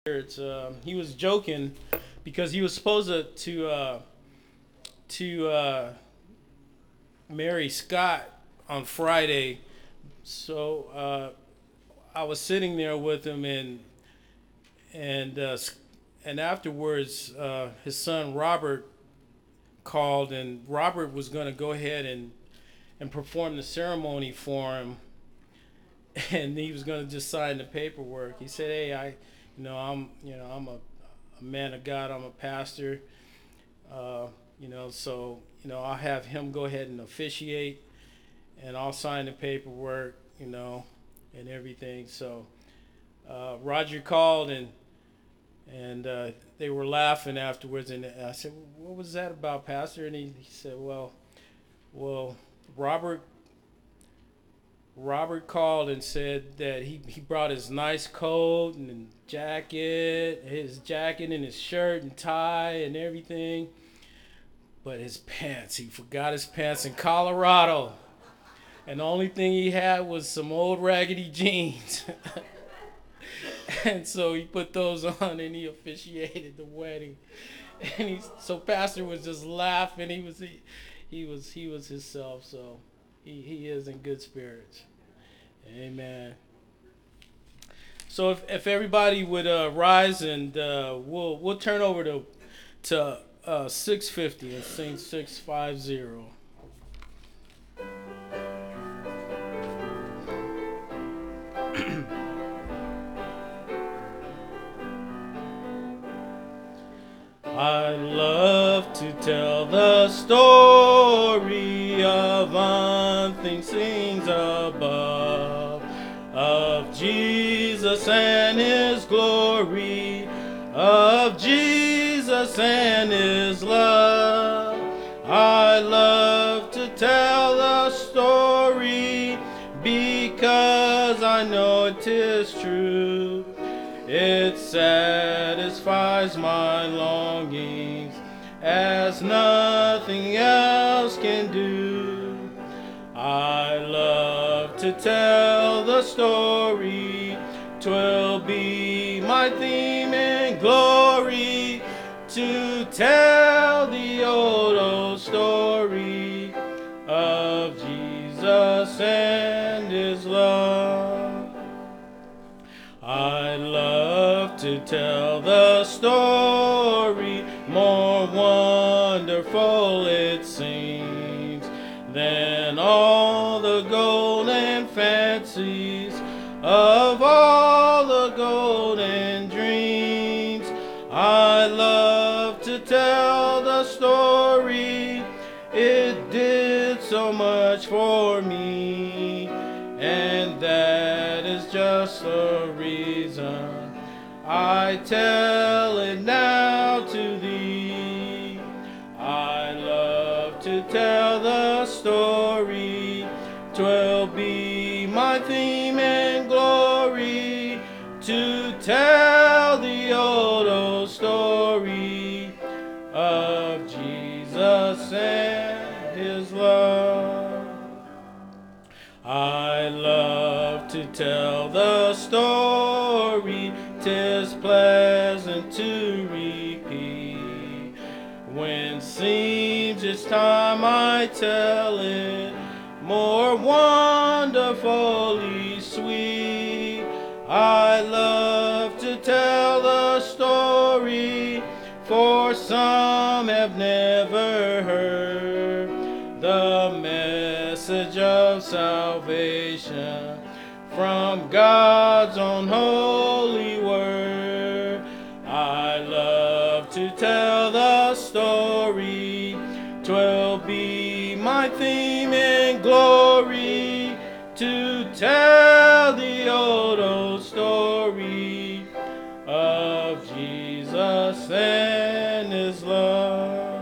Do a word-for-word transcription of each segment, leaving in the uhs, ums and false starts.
It's, uh, he was joking because he was supposed to to uh, to uh, marry Scott on Friday. So uh, I was sitting there with him, and and uh, and afterwards, uh, his son Robert called, and Robert was going to go ahead and and perform the ceremony for him, and he was going to just sign the paperwork. He said, "Hey, I, you know, I'm, you know, I'm a, a man of God. I'm a pastor. Uh, you know, so you know, I'll have him go ahead and officiate, and I'll sign the paperwork, you know, and everything." So uh, Roger called, and and uh, they were laughing afterwards, and I said, "What was that about, Pastor?" And he, he said, "Well, well, Robert." Robert called and said that he, he brought his nice coat and jacket, his jacket and his shirt and tie and everything, but his pants, he forgot his pants in Colorado. And the only thing he had was some old raggedy jeans. And so he put those on and he officiated the wedding. And he, so Pastor was just laughing. He was he, he was he was himself. So he, he is in good spirits. Amen. So if, if everybody would uh, rise, and uh, we'll we'll turn over to to uh, six fifty and sing six fifty. I love to tell the story of unseen things above, of Jesus and His glory, of Jesus and His love. I love to tell the story because I know it is true. It satisfies my longings as nothing else can do. I love to tell the story. 'Twill be my theme and glory to tell the old, old story of Jesus and His love. I love to tell the story, more wonderful it seems than all the golden fancies of all the golden dreams. I love to tell the story, it did so much for me, and that is just the reason I tell it now to thee. I love to tell the story. 'Twill be my theme and glory to tell the old, old story of Jesus and His love. I love to tell the story, 'tis pleasant to repeat. When seems it's time I tell it, more wonderfully sweet. I love to tell the story, for some have never heard the message of salvation from God's own holy word. I love to tell the story. 'Twill be my theme and glory to tell the old, old story of Jesus and His love.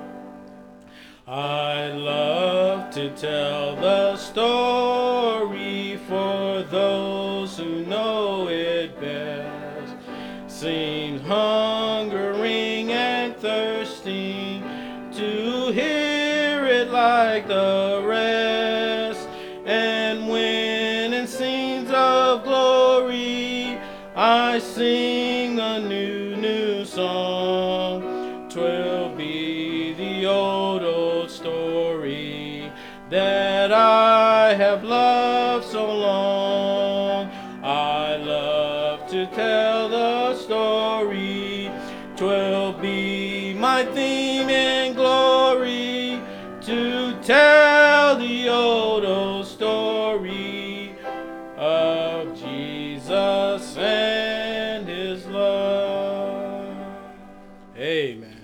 I love to tell the story for those who know it best. Seems hungering and thirsting to hear it like the rest. And when in scenes of glory I sing the a new, new song. 'Twill be the old, old story that I have loved so long. I love to tell the story. 'Twill be my theme and glory to tell the old, old story of Jesus and his love. Amen.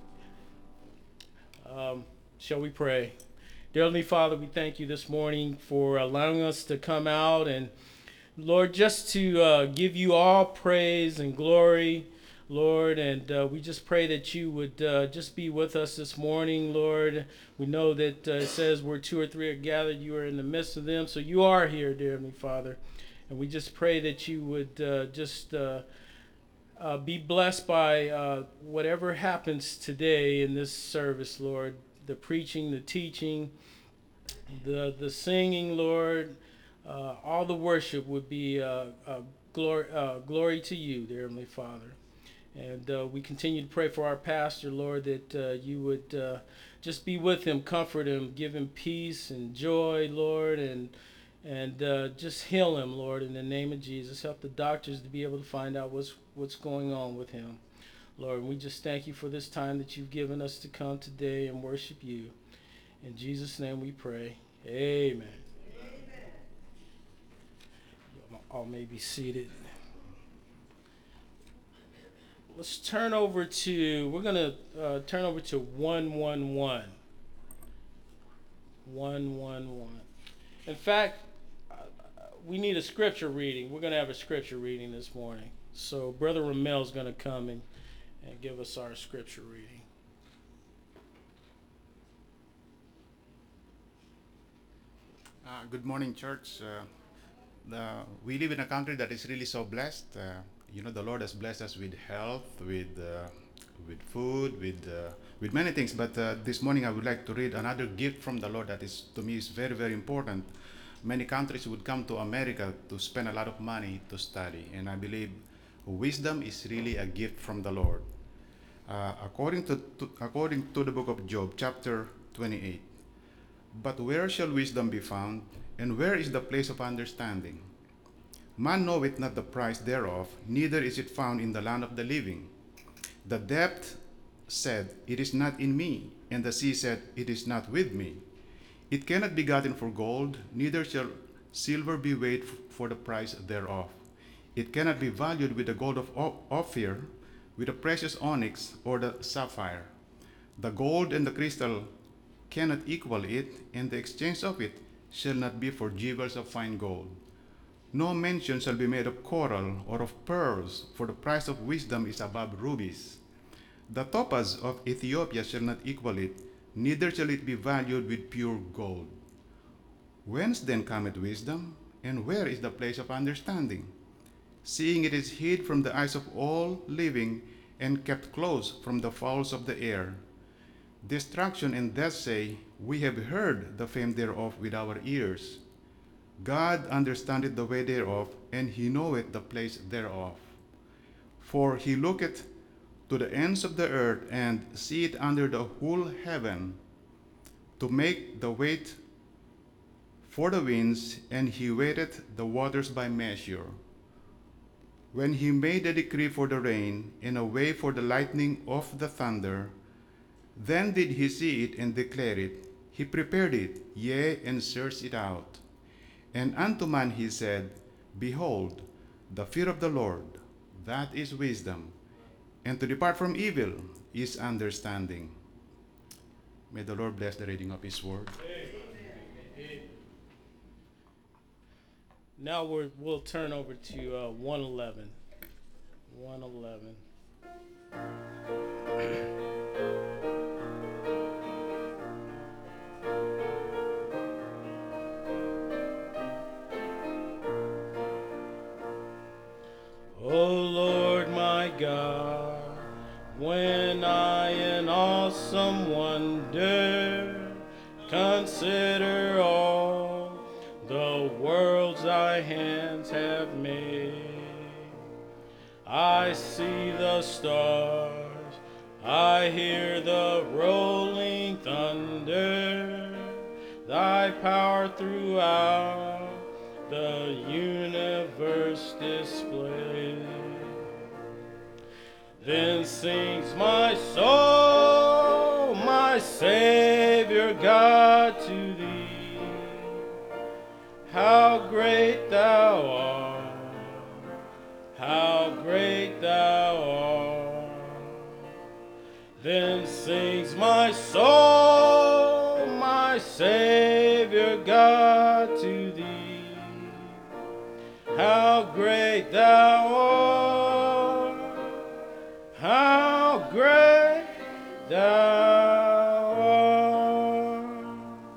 Um, shall we pray? Dear Heavenly Father, we thank you this morning for allowing us to come out and, Lord, just to uh, give you all praise and glory, Lord, and uh, we just pray that you would uh, just be with us this morning, Lord. We know that uh, it says where two or three are gathered, you are in the midst of them, so you are here, dear Heavenly Father, and we just pray that you would uh, just uh, uh, be blessed by uh, whatever happens today in this service, Lord, the preaching, the teaching, the the singing, Lord, uh, all the worship would be uh, uh, glory uh, glory to you, dear Heavenly Father. And uh, we continue to pray for our pastor, Lord, that uh, you would uh, just be with him, comfort him, give him peace and joy, Lord, and and uh, just heal him, Lord, in the name of Jesus. Help the doctors to be able to find out what's what's going on with him, Lord. And we just thank you for this time that you've given us to come today and worship you. In Jesus' name we pray. Amen. Amen. All may be seated. Let's turn over to, we're going to uh, turn over to one one one. one one one. In fact, uh, we need a scripture reading. We're going to have a scripture reading this morning. So Brother Ramel is going to come and, and give us our scripture reading. Uh, good morning, church. Uh, the, we live in a country that is really so blessed. Uh, you know, the Lord has blessed us with health, with uh, with food, with uh, with many things. But uh, this morning, I would like to read another gift from the Lord that is, to me, is very, very important. Many countries would come to America to spend a lot of money to study, and I believe wisdom is really a gift from the Lord. Uh, according to, to according to the book of Job, chapter twenty-eight. But where shall wisdom be found, and where is the place of understanding? Man knoweth not the price thereof, neither is it found in the land of the living. The depth said, It is not in me, and the sea said, It is not with me. It cannot be gotten for gold, neither shall silver be weighed for the price thereof. It cannot be valued with the gold of Ophir, with the precious onyx or the sapphire. The gold and the crystal cannot equal it, and the exchange of it shall not be for jewels of fine gold. No mention shall be made of coral or of pearls, for the price of wisdom is above rubies. The topaz of Ethiopia shall not equal it, neither shall it be valued with pure gold. Whence then cometh wisdom, and where is the place of understanding? Seeing it is hid from the eyes of all living, and kept close from the fowls of the air. Destruction and death say, We have heard the fame thereof with our ears. God understandeth the way thereof, and he knoweth the place thereof. For he looketh to the ends of the earth, and seeth under the whole heaven, to make the weight for the winds, and he weighteth the waters by measure. When he made a decree for the rain, and a way for the lightning of the thunder, then did he see it and declare it. He prepared it, yea, and searched it out. And unto man he said, Behold, the fear of the Lord, that is wisdom, and to depart from evil is understanding. May the Lord bless the reading of his word. Amen. Now we're, we'll turn over to uh, one eleven. one eleven. O Lord my God, when I in awesome wonder consider all the worlds thy hands have made, I see the stars, I hear the rolling thunder, thy power throughout the universe displayed. Then sings my soul, my Savior God, to thee. How great thou art, how great thou art. Then sings my soul, my Savior God, to thee. How great thou art, how great thou art.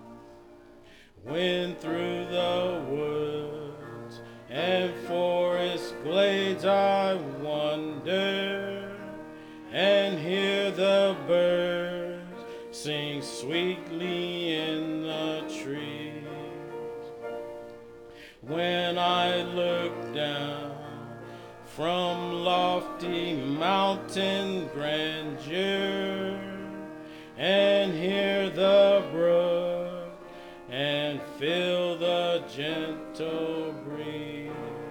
When through the woods and forest glades I wander and hear the birds sing sweetly in the trees, when I look down from lofty mountain grandeur and hear the brook and feel the gentle breeze,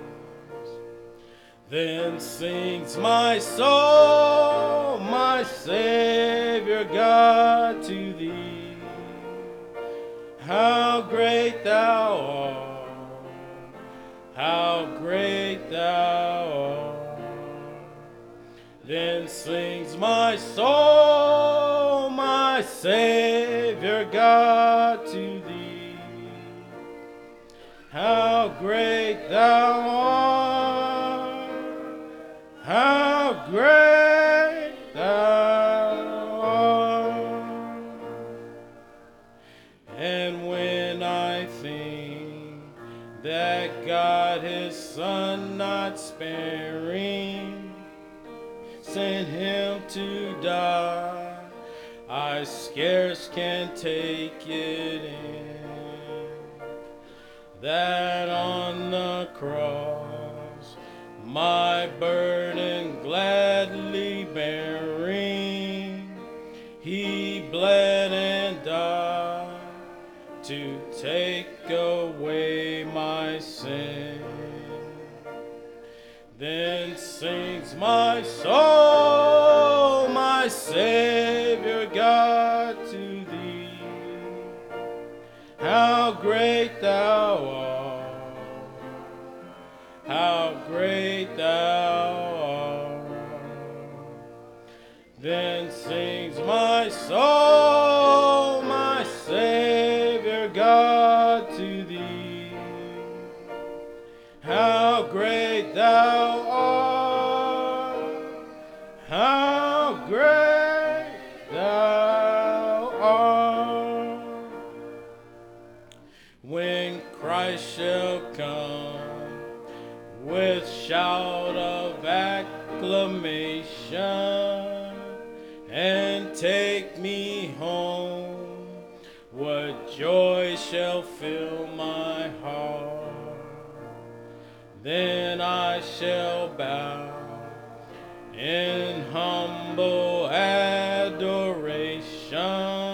then sings my soul, my Savior God, to thee. How great thou art, how great thou art. Then sings my soul, my Savior God, to thee. How great thou art, how great thou art. And when I think that God his Son not sparing sent him to die, I scarce can take it in, that on the cross my burden gladly bearing, he bled and died to take away my sin. Then sings my soul, my Savior God, to thee. How great thou art, how great thou art. Then sings my soul, my Savior God, to thee. How great thou art, how great thou art. When Christ shall come with shout of acclamation and take me home, what joy shall fill my heart. Then I shall bow in humble adoration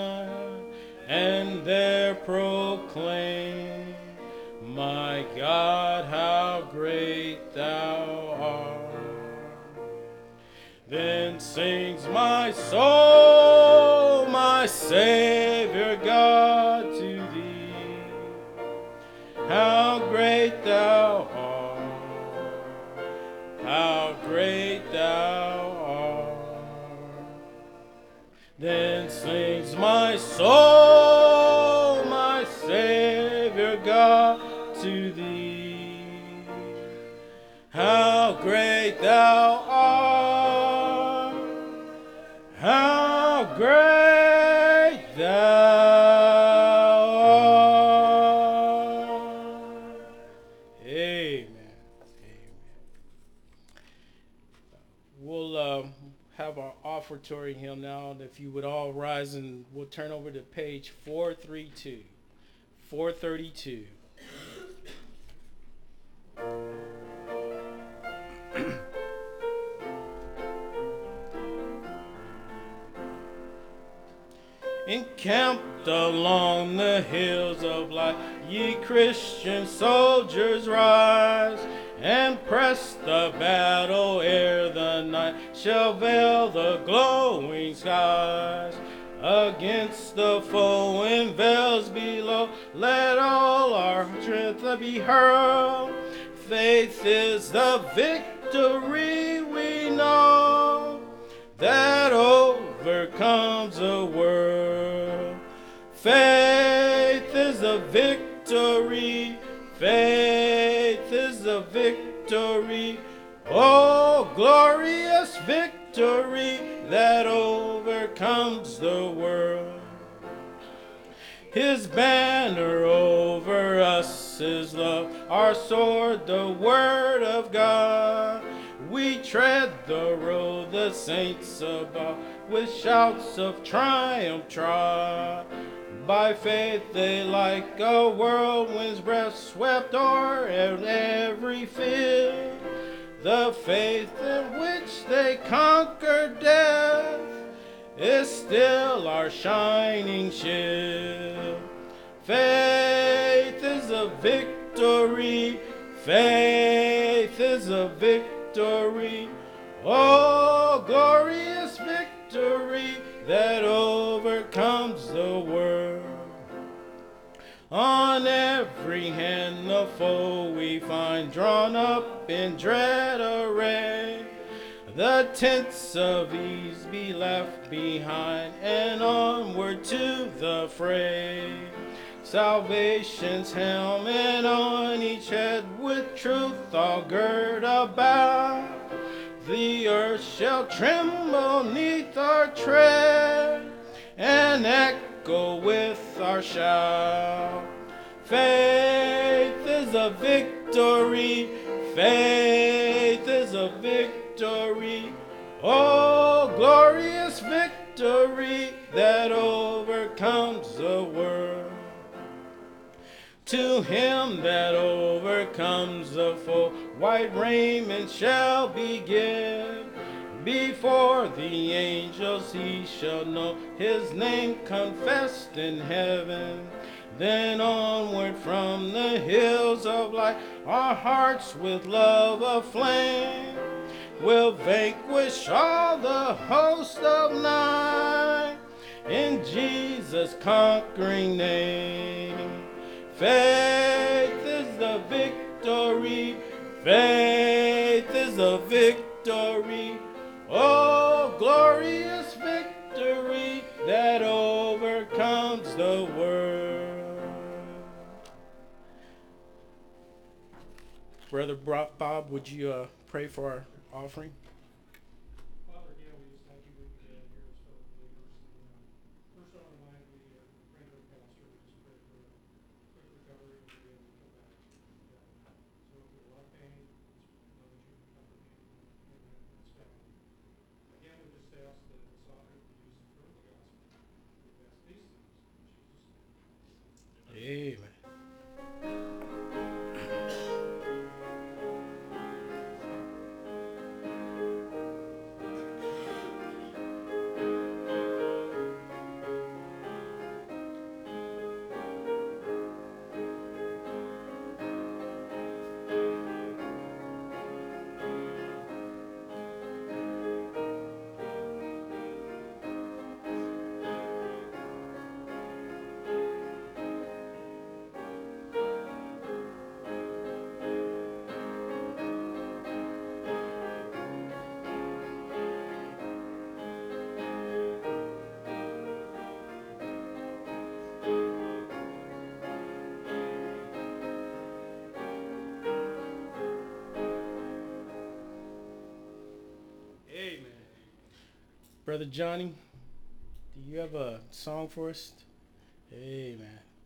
and there proclaim, my God, how great thou art. Then sings my soul, my Savior God, to thee. How great thou art, how great thou art. Then sings my soul, my Savior God, to thee. How great thou art, how great thou art. Amen. We'll uh, have our offertory hymn now. And if you would all rise, and we'll turn over to page four thirty-two. four thirty-two. encamped along the hills of life. Ye Christian soldiers, rise and press the battle ere the night shall veil the glowing skies. Against the foe in veils below, let all our strength be hurled. Faith is the victory we know that overcomes the world. Faith is the victory. Faith is the victory. Oh, glorious victory that overcomes the world. His banner over us is love, our sword, the word of God. We tread the road the saints above with shouts of triumph trod. By faith they like a whirlwind's breath swept o'er every field. The faith in which they conquered death is still our shining shield. Faith is a victory. Faith is a victory. Oh, glorious victory that overcomes the world. On every hand the foe we find drawn up in dread array. The tents of ease be left behind and onward to the fray. Salvation's helmet on each head with truth all girt about. The earth shall tremble neath our tread and echo with our shout. Faith is a victory. Faith is a victory. Oh, glorious victory that overcomes the world. To him that overcomes the foe, white raiment shall be given. Before the angels he shall know his name confessed in heaven. Then onward from the hills of light, our hearts with love aflame will vanquish all the host of night in Jesus' conquering name. Faith is the victory. Faith is the victory. Oh, glorious victory that overcomes the world. Brother Bob, would you uh, pray for our offering? Father, again, we just thank you for being here as fellow believers. And, uh, first on our mind, we uh, pray for the pastor. We just pray for a quick recovery and to be able to come back. And, uh, so if there's a lot of pain, just know that you can comfort him and his family. Again, we just ask that this offering be used for the gospel. We ask these things in Jesus' name. Amen. Brother Johnny, do you have a song for us? Amen.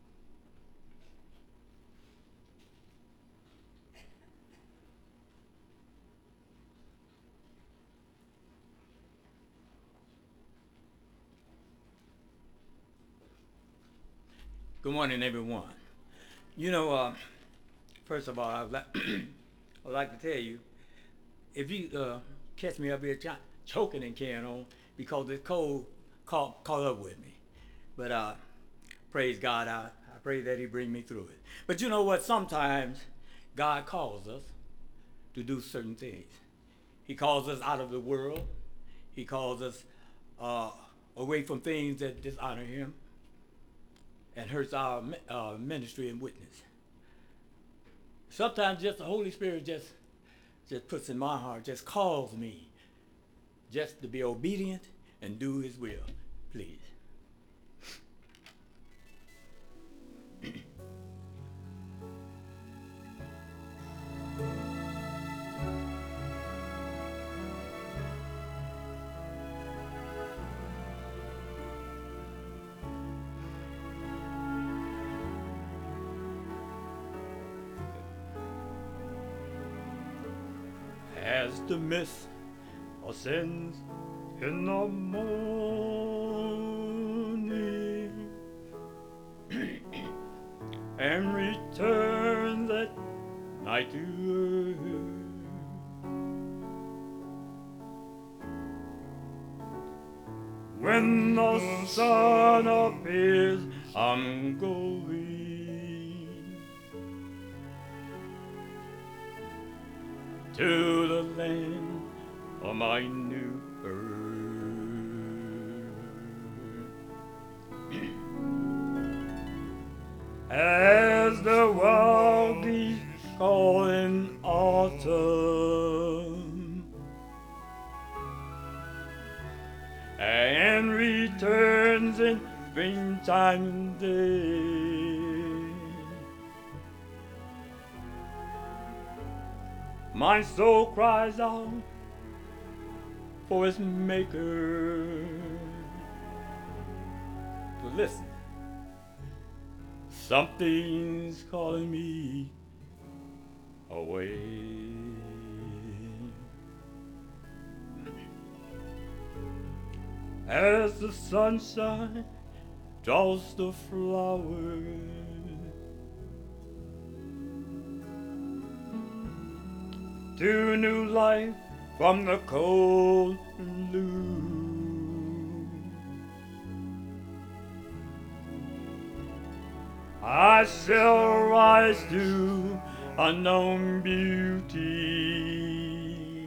Good morning, everyone. You know, uh, first of all, I'd like, I'd like to tell you, if you uh, catch me up here ch- choking and carrying on, because this cold caught, caught up with me. But uh, praise God, I, I pray that he bring me through it. But you know what? Sometimes God calls us to do certain things. He calls us out of the world. He calls us uh, away from things that dishonor him and hurts our uh, ministry and witness. Sometimes just the Holy Spirit just, just puts in my heart, just calls me just to be obedient and do his will. Please. As the mist ascends in the morning and returns at night to earth, when the sun appears, I'm going to the land of my new birth. As the wild geese call in autumn and returns in springtime day, my soul cries out for its maker. But listen, something's calling me away. As the sunshine draws the flowers to new life from the cold blue, I shall rise to unknown beauty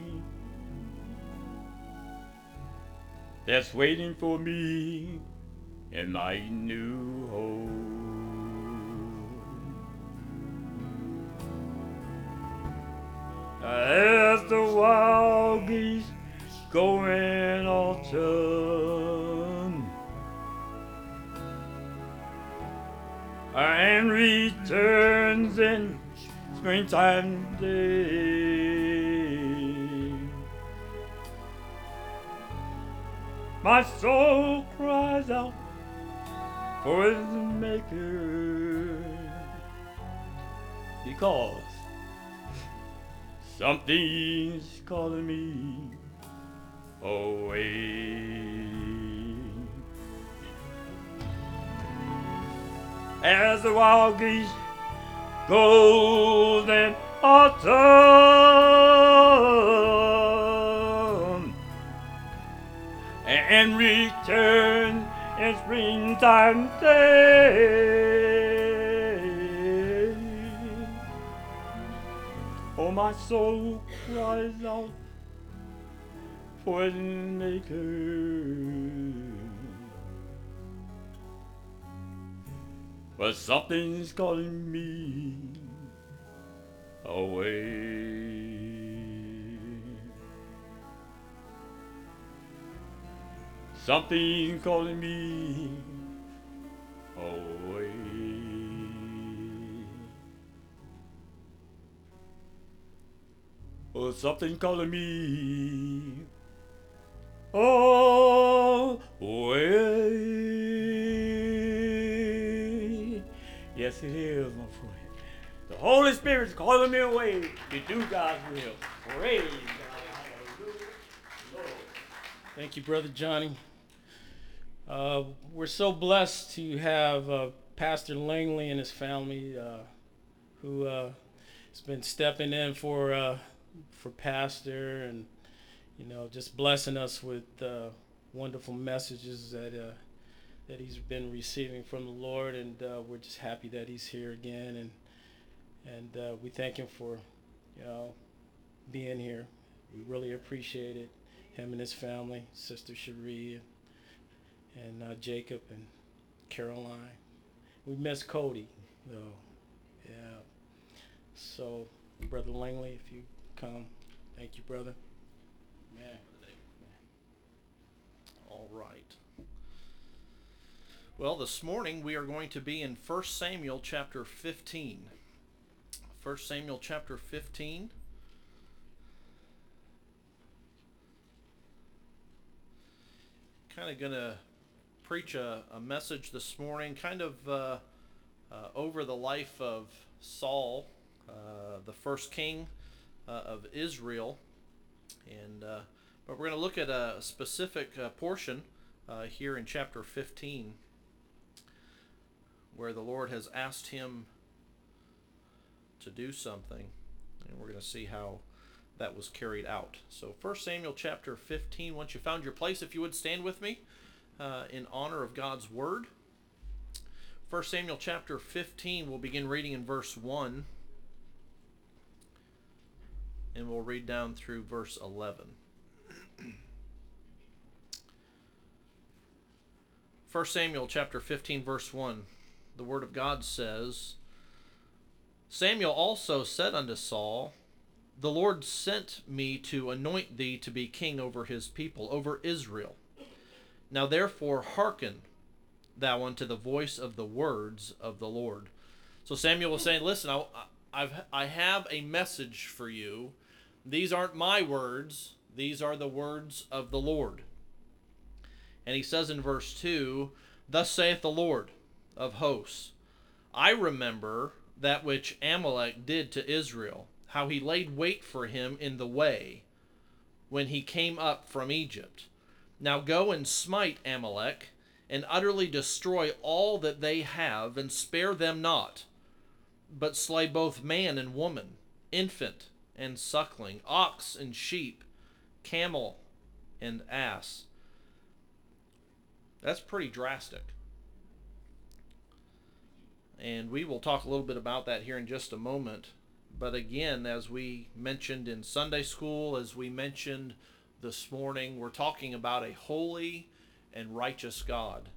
that's waiting for me in my new home. As the wild geese go in autumn and returns in springtime day, my soul cries out for its maker, because something's calling me away. As the wild geese goes in autumn and return in springtime day, oh, my soul cries out for its maker. But something's calling me away. Something's calling me away. Oh, something calling me away. Yes, it is, my friend. The Holy Spirit's calling me away to do God's will. Praise God. Hallelujah. Thank you, Brother Johnny. Uh, we're so blessed to have uh, Pastor Langley and his family uh, who uh, has been stepping in for uh, for Pastor and, you know, just blessing us with uh, wonderful messages that uh, that he's been receiving from the Lord, and uh, we're just happy that he's here again, and and uh, we thank him for, you know, being here. We really appreciate it. Him and his family, Sister Cherie, and, and uh, Jacob and Caroline. We miss Cody, though. Yeah. So, Brother Langley, if you come, thank you, brother. Man. All right. Well, this morning we are going to be in First Samuel chapter fifteen. First Samuel chapter fifteen. Kind of going to preach a, a message this morning, kind of uh, uh, over the life of Saul, uh, the first king uh, of Israel. And uh, but we're going to look at a specific uh, portion uh, here in chapter fifteen, where the Lord has asked him to do something, and we're going to see how that was carried out. So First Samuel chapter fifteen, once you found your place, if you would stand with me uh, in honor of God's word. First Samuel chapter fifteen, we'll begin reading in verse one, and we'll read down through verse eleven. First Samuel chapter fifteen, verse one, the word of God says, Samuel also said unto Saul, The Lord sent me to anoint thee to be king over his people, over Israel. Now therefore hearken thou unto the voice of the words of the Lord. So Samuel was saying, listen, I, I've, I have a message for you. These aren't my words. These are the words of the Lord. And he says in verse two, Thus saith the Lord of hosts, I remember that which Amalek did to Israel, how he laid wait for him in the way when he came up from Egypt. Now go and smite Amalek, and utterly destroy all that they have, and spare them not, but slay both man and woman, infant and suckling, ox and sheep, camel and ass. That's pretty drastic. And we will talk a little bit about that here in just a moment. But again, as we mentioned in Sunday school, as we mentioned this morning, we're talking about a holy and righteous God.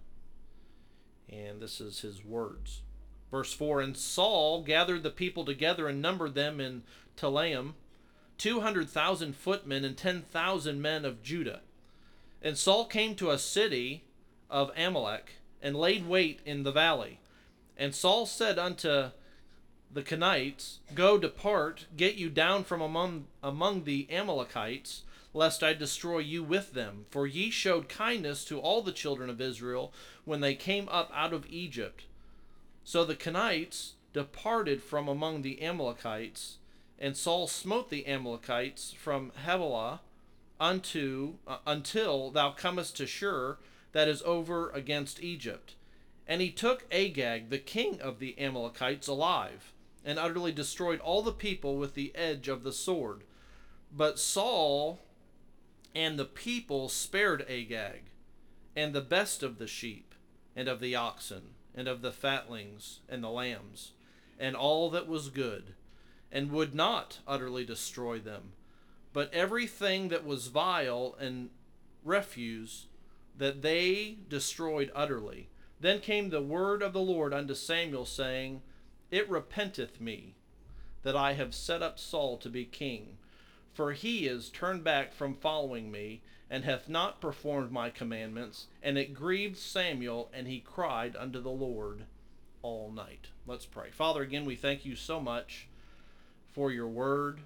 And this is his words. Verse four, And Saul gathered the people together and numbered them in Telaim, two hundred thousand footmen and ten thousand men of Judah. And Saul came to a city of Amalek, and laid wait in the valley. And Saul said unto the Kenites, Go, depart, get you down from among, among the Amalekites, lest I destroy you with them. For ye showed kindness to all the children of Israel when they came up out of Egypt. So the Kenites departed from among the Amalekites, and Saul smote the Amalekites from Havilah unto uh, until thou comest to Shur, that is over against Egypt. And he took Agag, the king of the Amalekites, alive, and utterly destroyed all the people with the edge of the sword. But Saul and the people spared Agag, and the best of the sheep, and of the oxen, and of the fatlings, and the lambs, and all that was good, and would not utterly destroy them, but everything that was vile and refuse, that they destroyed utterly. Then came the word of the Lord unto Samuel, saying, It repenteth me that I have set up Saul to be king, for he is turned back from following me, and hath not performed my commandments. And it grieved Samuel, and he cried unto the Lord all night. Let's pray. Father, again, we thank you so much for your word,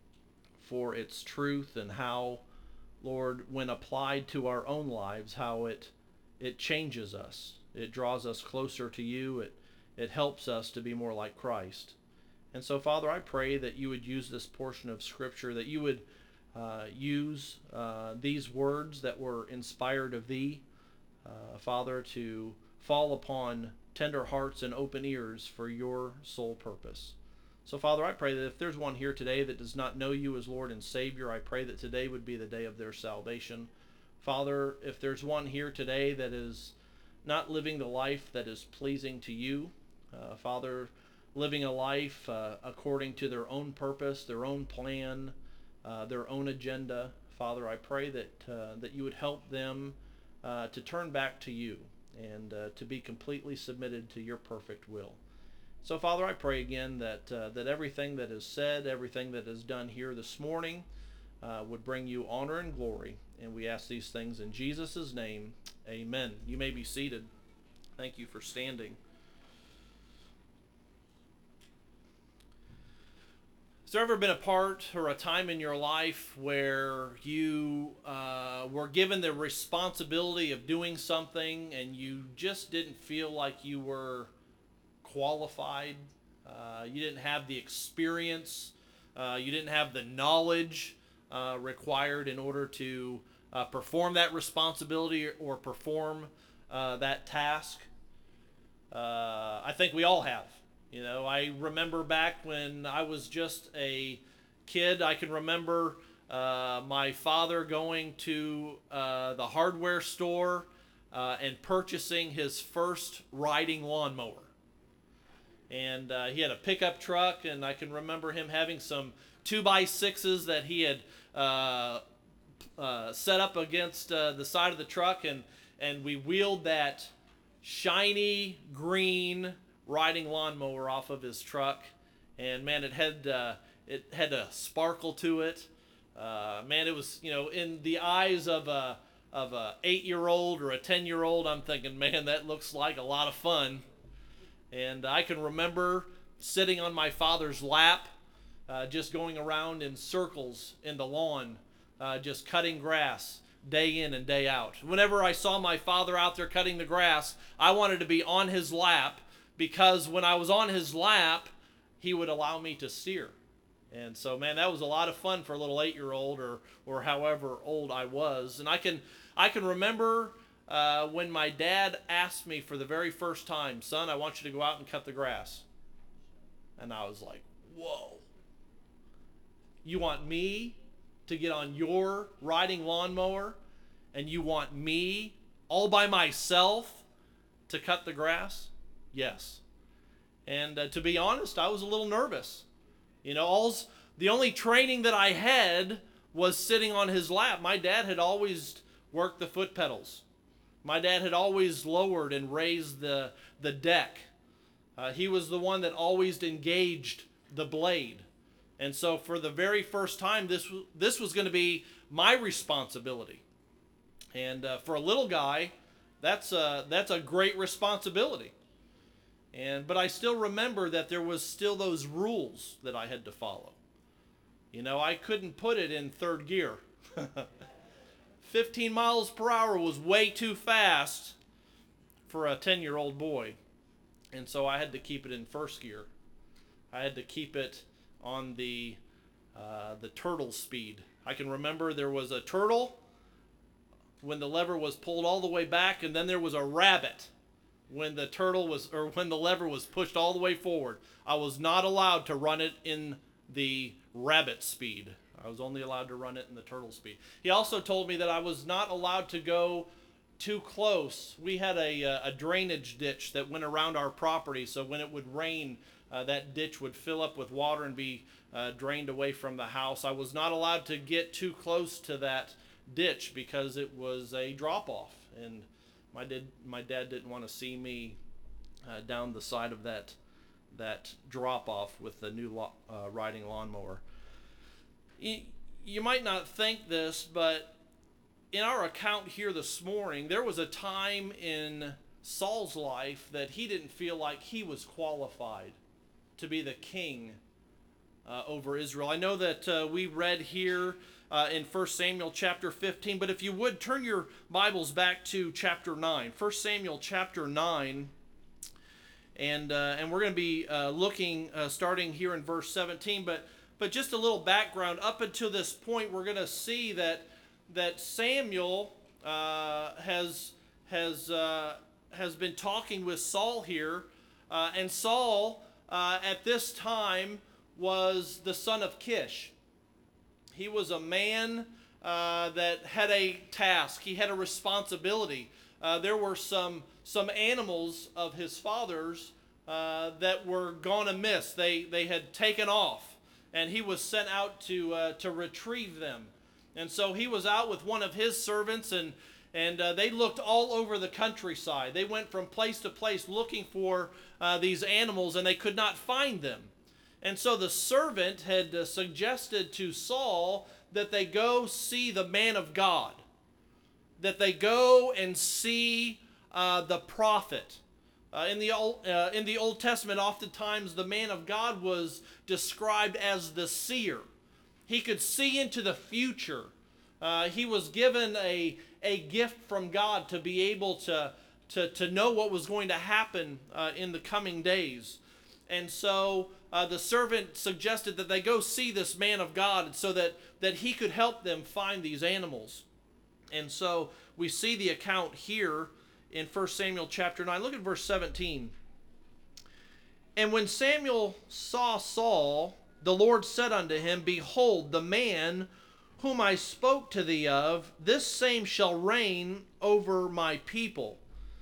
for its truth, and how, Lord, when applied to our own lives, how it it changes us. It draws us closer to you. It it helps us to be more like Christ. And so, Father, I pray that you would use this portion of Scripture, that you would uh, use uh, these words that were inspired of thee, uh, Father, to fall upon tender hearts and open ears for your sole purpose. So, Father, I pray that if there's one here today that does not know you as Lord and Savior, I pray that today would be the day of their salvation. Father, if there's one here today that is not living the life that is pleasing to you. Uh, Father, living a life uh, according to their own purpose, their own plan, uh, their own agenda. Father, I pray that uh, that you would help them uh, to turn back to you and uh, to be completely submitted to your perfect will. So, Father, I pray again that uh, that everything that is said, everything that is done here this morning uh, would bring you honor and glory. And we ask these things in Jesus' name. Amen. You may be seated. Thank you for standing. Has there ever been a part or a time in your life where you uh, were given the responsibility of doing something and you just didn't feel like you were qualified? Uh, you didn't have the experience. Uh, you didn't have the knowledge uh, required in order to uh, perform that responsibility or perform uh, that task? Uh, I think we all have. You know, I remember back when I was just a kid, I can remember uh, my father going to uh, the hardware store uh, and purchasing his first riding lawnmower. And uh, he had a pickup truck, and I can remember him having some two by sixes that he had uh, uh, set up against uh, the side of the truck, and, and we wheeled that shiny green riding lawnmower off of his truck, and man, it had uh, it had a sparkle to it. Uh, man, it was, you know, in the eyes of a of a eight year old or a ten year old, I'm thinking, man, that looks like a lot of fun. And I can remember sitting on my father's lap, uh, just going around in circles in the lawn, uh, just cutting grass day in and day out. Whenever I saw my father out there cutting the grass, I wanted to be on his lap, because when I was on his lap, he would allow me to steer. And so, man, that was a lot of fun for a little eight-year-old or or however old I was. And I can I can remember uh, when my dad asked me for the very first time, "Son, I want you to go out and cut the grass." And I was like, whoa. You want me to get on your riding lawnmower, and you want me all by myself to cut the grass? Yes. And uh, to be honest, I was a little nervous. You know, all's, the only training that I had was sitting on his lap. My dad had always worked the foot pedals. My dad had always lowered and raised the, the deck. Uh, he was the one that always engaged the blade. And so for the very first time, this, this was going to be my responsibility. And uh, for a little guy, that's a, that's a great responsibility. And but I still remember that there was still those rules that I had to follow. You know, I couldn't put it in third gear. fifteen miles per hour was way too fast for a ten-year-old boy. And so I had to keep it in first gear. I had to keep it on the uh, the turtle speed. I can remember there was a turtle when the lever was pulled all the way back, and then there was a rabbit when the turtle was, or when the lever was pushed all the way forward. I was not allowed to run it in the rabbit speed. I was only allowed to run it in the turtle speed. He also told me that I was not allowed to go too close. We had a, a drainage ditch that went around our property, so when it would rain, uh, that ditch would fill up with water and be uh, drained away from the house. I was not allowed to get too close to that ditch because it was a drop-off, and My dad, my dad didn't want to see me uh, down the side of that that drop-off with the new lo- uh, riding lawnmower. You, you might not think this, but in our account here this morning, there was a time in Saul's life that he didn't feel like he was qualified to be the king uh, over Israel. I know that uh, we read here Uh, in First Samuel chapter fifteen, but if you would turn your Bibles back to chapter nine, First Samuel chapter nine, and uh, and we're going to be uh, looking uh, starting here in verse seventeen. But but just a little background. Up until this point, we're going to see that that Samuel uh, has has uh, has been talking with Saul here, uh, and Saul uh, at this time was the son of Kish. He was a man uh, that had a task. He had a responsibility. uh, there were some some animals of his father's uh, that were gone amiss. They they had taken off, and he was sent out to uh, to retrieve them. And so he was out with one of his servants, and and uh, they looked all over the countryside. They went from place to place looking for uh, these animals, and they could not find them. And so the servant had uh, suggested to Saul that they go see the man of God, that they go and see uh, the prophet. Uh, in the old uh, in the Old Testament, oftentimes the man of God was described as the seer. He could see into the future. Uh, he was given a a gift from God to be able to to to know what was going to happen uh, in the coming days. And so uh, the servant suggested that they go see this man of God so that, that he could help them find these animals. And so we see the account here in First Samuel chapter nine. Look at verse seventeen. And when Samuel saw Saul, the Lord said unto him, Behold, the man whom I spoke to thee of, this same shall reign over my people.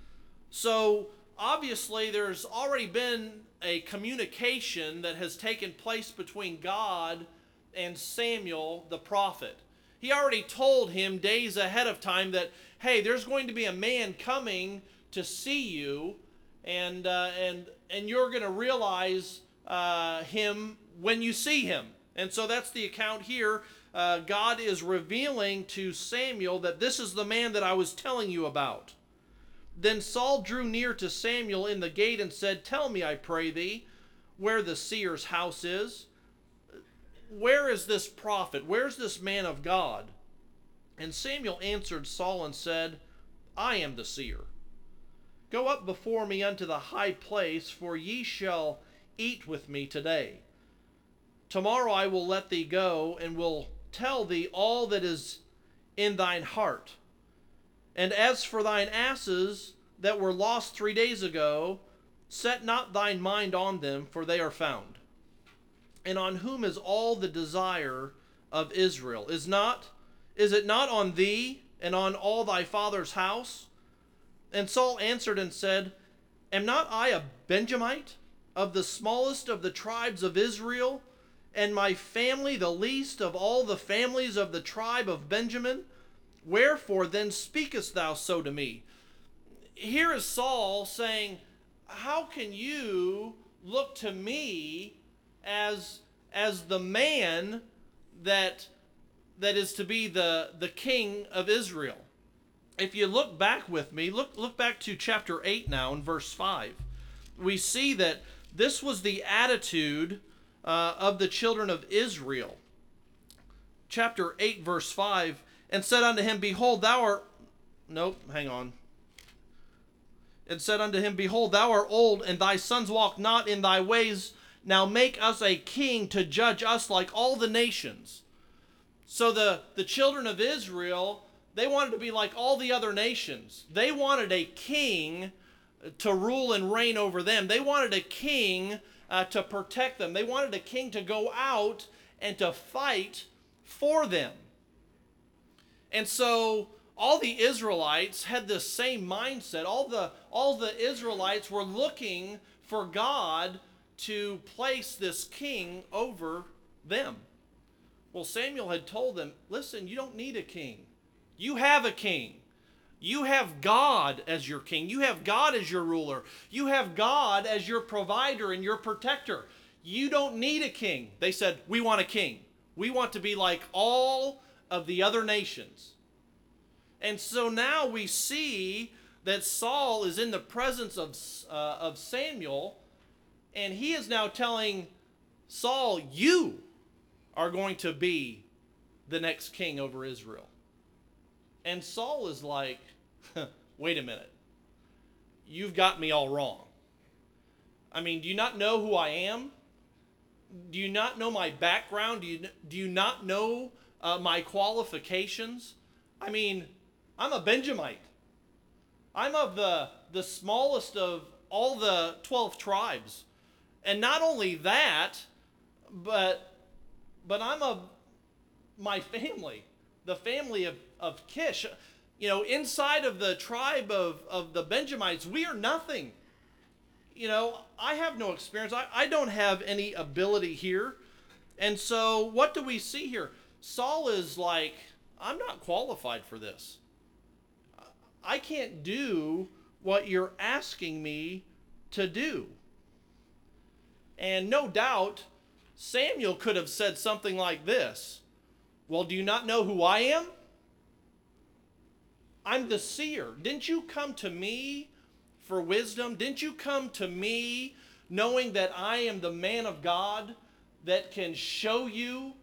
So obviously there's already been a communication that has taken place between God and Samuel the prophet. He already told him days ahead of time that, hey, there's going to be a man coming to see you, and uh, and and you're going to realize uh, him when you see him. And so that's the account here. Uh, God is revealing to Samuel that this is the man that I was telling you about. Then Saul drew near to Samuel in the gate and said, Tell me, I pray thee, where the seer's house is. Where is this prophet? Where's this man of God? And Samuel answered Saul and said, I am the seer. Go up before me unto the high place, for ye shall eat with me today. Tomorrow I will let thee go, and will tell thee all that is in thine heart. And as for thine asses that were lost three days ago, set not thine mind on them, for they are found. And on whom is all the desire of Israel? Is not, is it not on thee and on all thy father's house? And Saul answered and said, Am not I a Benjamite, of the smallest of the tribes of Israel, and my family the least of all the families of the tribe of Benjamin? Wherefore then speakest thou so to me? Here is Saul saying, how can you look to me as as the man that that is to be the the king of Israel? If you look back with me, look look back to chapter eight now in verse five. We see that this was the attitude uh, of the children of Israel. Chapter eight verse five, and said unto him, Behold, thou art nope, hang on. And said unto him, Behold, thou art old, and thy sons walk not in thy ways. Now make us a king to judge us like all the nations. So the, the children of Israel, they wanted to be like all the other nations. They wanted a king to rule and reign over them. They wanted a king uh, to protect them. They wanted a king to go out and to fight for them. And so all the Israelites had the same mindset. All the, all the Israelites were looking for God to place this king over them. Well, Samuel had told them, listen, you don't need a king. You have a king. You have God as your king. You have God as your ruler. You have God as your provider and your protector. You don't need a king. They said, we want a king. We want to be like all of the other nations. And so now we see that Saul is in the presence of, uh, of Samuel, and he is now telling Saul, you are going to be the next king over Israel. And Saul is like, wait a minute. You've got me all wrong. I mean, do you not know who I am? Do you not know my background? Do you, do you not know uh, my qualifications? I mean, I'm a Benjamite. I'm of the, the smallest of all the twelve tribes. And not only that, but, but I'm of my family, the family of, of Kish. You know, inside of the tribe of, of the Benjamites, we are nothing. You know, I have no experience. I, I don't have any ability here. And so what do we see here? Saul is like, I'm not qualified for this. I can't do what you're asking me to do. And no doubt, Samuel could have said something like this. Well, do you not know who I am? I'm the seer. Didn't you come to me for wisdom? Didn't you come to me knowing that I am the man of God that can show you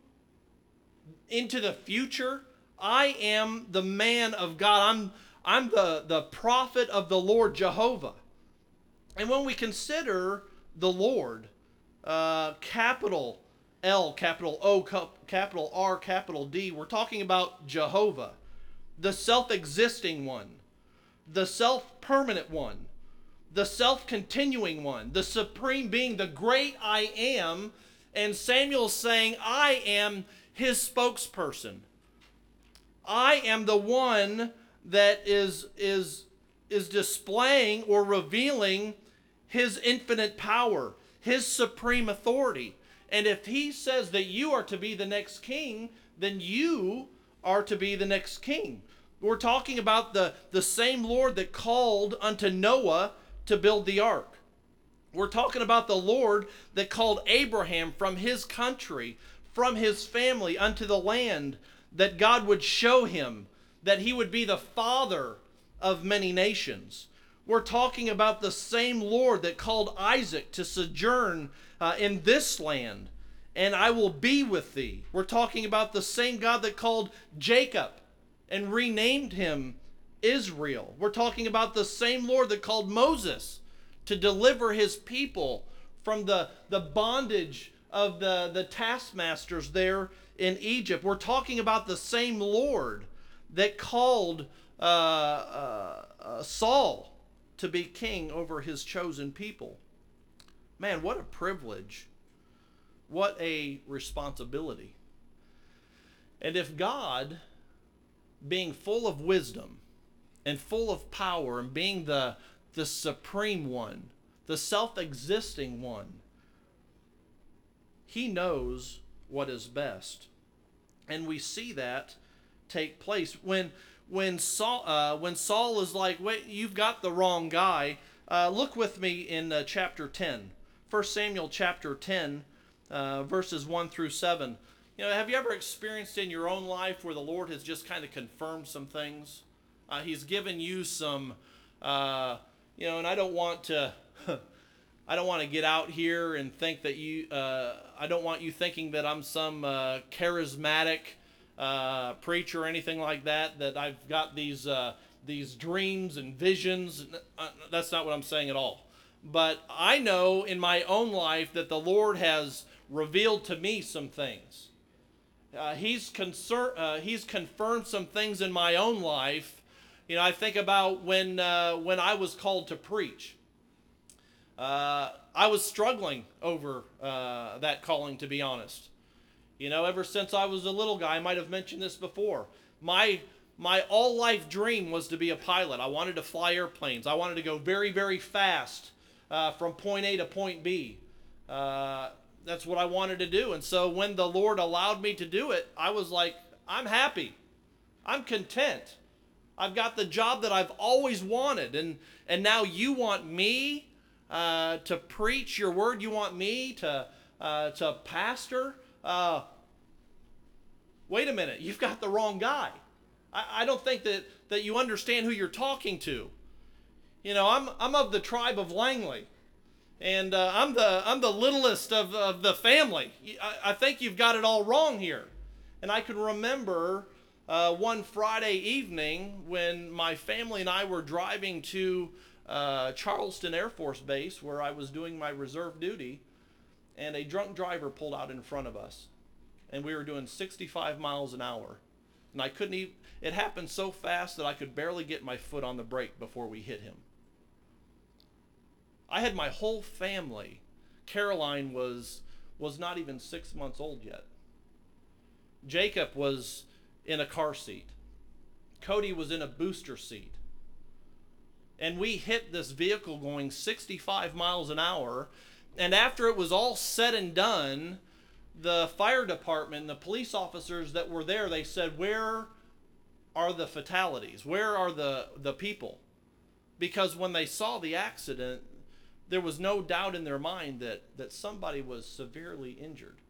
into the future? I am the man of God. I'm, I'm the, the prophet of the Lord Jehovah. And when we consider the Lord, uh, capital L, capital O, capital R, capital D, we're talking about Jehovah, the self-existing one, the self-permanent one, the self-continuing one, the supreme being, the great I am. And Samuel's saying, I am his spokesperson. I am the one that is, is, is displaying or revealing his infinite power, his supreme authority. And if he says that you are to be the next king, then you are to be the next king. We're talking about the, the same Lord that called unto Noah to build the ark. We're talking about the Lord that called Abraham from his country, from his family, unto the land that God would show him, that he would be the father of many nations. We're talking about the same Lord that called Isaac to sojourn uh, in this land, and I will be with thee. We're talking about the same God that called Jacob and renamed him Israel. We're talking about the same Lord that called Moses to deliver his people from the, the bondage of the, the taskmasters there in Egypt. We're talking about the same Lord that called uh, uh, uh, Saul to be king over his chosen people. Man, what a privilege. What a responsibility. And if God, being full of wisdom and full of power and being the, the supreme one, the self-existing one, he knows what is best. And we see that take place. When when Saul, uh, when Saul is like, wait, you've got the wrong guy, uh, look with me in uh, chapter ten. First Samuel chapter ten, uh, verses one through seven. You know, have you ever experienced in your own life where the Lord has just kind of confirmed some things? Uh, he's given you some, uh, you know, and I don't want to, I don't want to get out here and think that you, uh, I don't want you thinking that I'm some uh, charismatic uh, preacher or anything like that, that I've got these, uh, these dreams and visions. Uh, that's not what I'm saying at all. But I know in my own life that the Lord has revealed to me some things. Uh, he's concern, uh, he's confirmed some things in my own life. You know, I think about when uh, when I was called to preach. Uh, I was struggling over uh, that calling, to be honest. You know, ever since I was a little guy, I might have mentioned this before. My my all life dream was to be a pilot. I wanted to fly airplanes. I wanted to go very, very fast uh, from point A to point B. Uh, That's what I wanted to do. And so when the Lord allowed me to do it, I was like, I'm happy. I'm content. I've got the job that I've always wanted. And, and now you want me uh, to preach your word. You want me to, uh, to pastor. Uh, wait a minute. You've got the wrong guy. I, I don't think that, that you understand who you're talking to. You know, I'm, I'm of the tribe of Langley. And uh, I'm the I'm the littlest of, of the family. I, I think you've got it all wrong here. And I can remember uh, one Friday evening when my family and I were driving to uh, Charleston Air Force Base, where I was doing my reserve duty, and a drunk driver pulled out in front of us. And we were doing sixty-five miles an hour. And I couldn't even, it happened so fast that I could barely get my foot on the brake before we hit him. I had my whole family. Caroline was was not even six months old yet. Jacob was in a car seat. Cody was in a booster seat. And we hit this vehicle going sixty-five miles an hour. And after it was all said and done, the fire department, the police officers that were there, they said, where are the fatalities? Where are the, the people? Because when they saw the accident, there was no doubt in their mind that, that somebody was severely injured.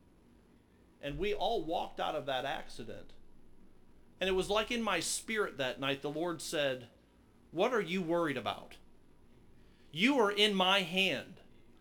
And we all walked out of that accident. And it was like in my spirit that night, the Lord said, what are you worried about? You are in my hand.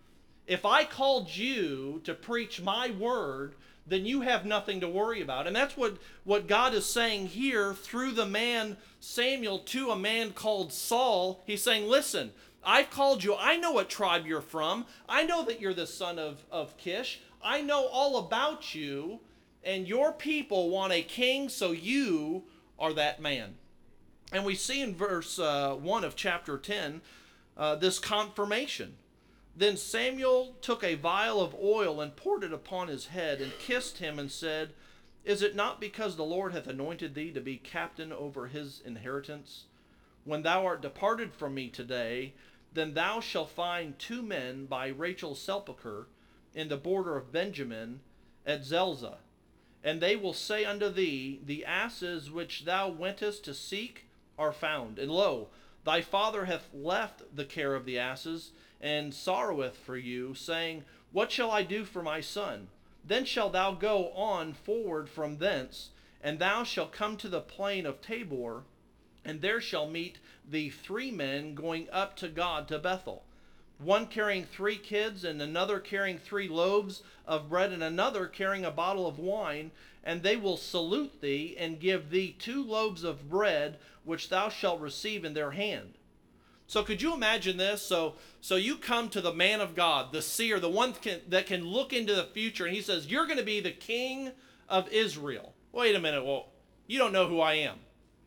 If I called you to preach my word, then you have nothing to worry about. And that's what, what God is saying here through the man Samuel to a man called Saul. He's saying, listen, I've called you. I know what tribe you're from. I know that you're the son of, of Kish. I know all about you. And your people want a king, so you are that man. And we see in verse uh, one of chapter ten, uh, this confirmation. Then Samuel took a vial of oil and poured it upon his head and kissed him and said, is it not because the Lord hath anointed thee to be captain over his inheritance? When thou art departed from me today, then thou shalt find two men by Rachel's sepulchre in the border of Benjamin at Zelzah. And they will say unto thee, the asses which thou wentest to seek are found. And lo, thy father hath left the care of the asses, and sorroweth for you, saying, what shall I do for my son? Then shalt thou go on forward from thence, and thou shalt come to the plain of Tabor, and there shall meet thee three men going up to God to Bethel, one carrying three kids, and another carrying three loaves of bread, and another carrying a bottle of wine, and they will salute thee, and give thee two loaves of bread, which thou shalt receive in their hand. So could you imagine this? So, so you come to the man of God, the seer, the one can, that can look into the future, and he says, you're going to be the king of Israel. Wait a minute, well, you don't know who I am.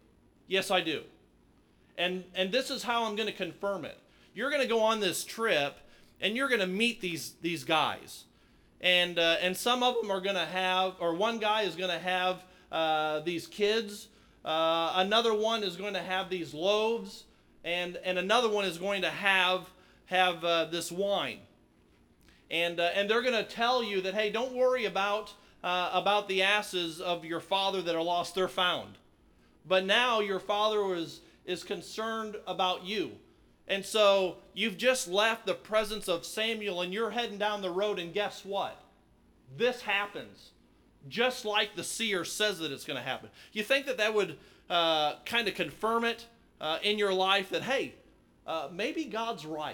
Yes, I do. And, and this is how I'm going to confirm it. You're going to go on this trip, and you're going to meet these, these guys. And, uh, and some of them are going to have, or one guy is going to have uh, these kids. Uh, another one is going to have these loaves. And, and another one is going to have, have uh, this wine. And, uh, and they're going to tell you that, hey, don't worry about, uh, about the asses of your father that are lost. They're found. But now your father is, is concerned about you. And so you've just left the presence of Samuel and you're heading down the road, and guess what? This happens. Just like the seer says that it's going to happen. You think that that would uh, kind of confirm it uh, in your life that, hey, uh, maybe God's right.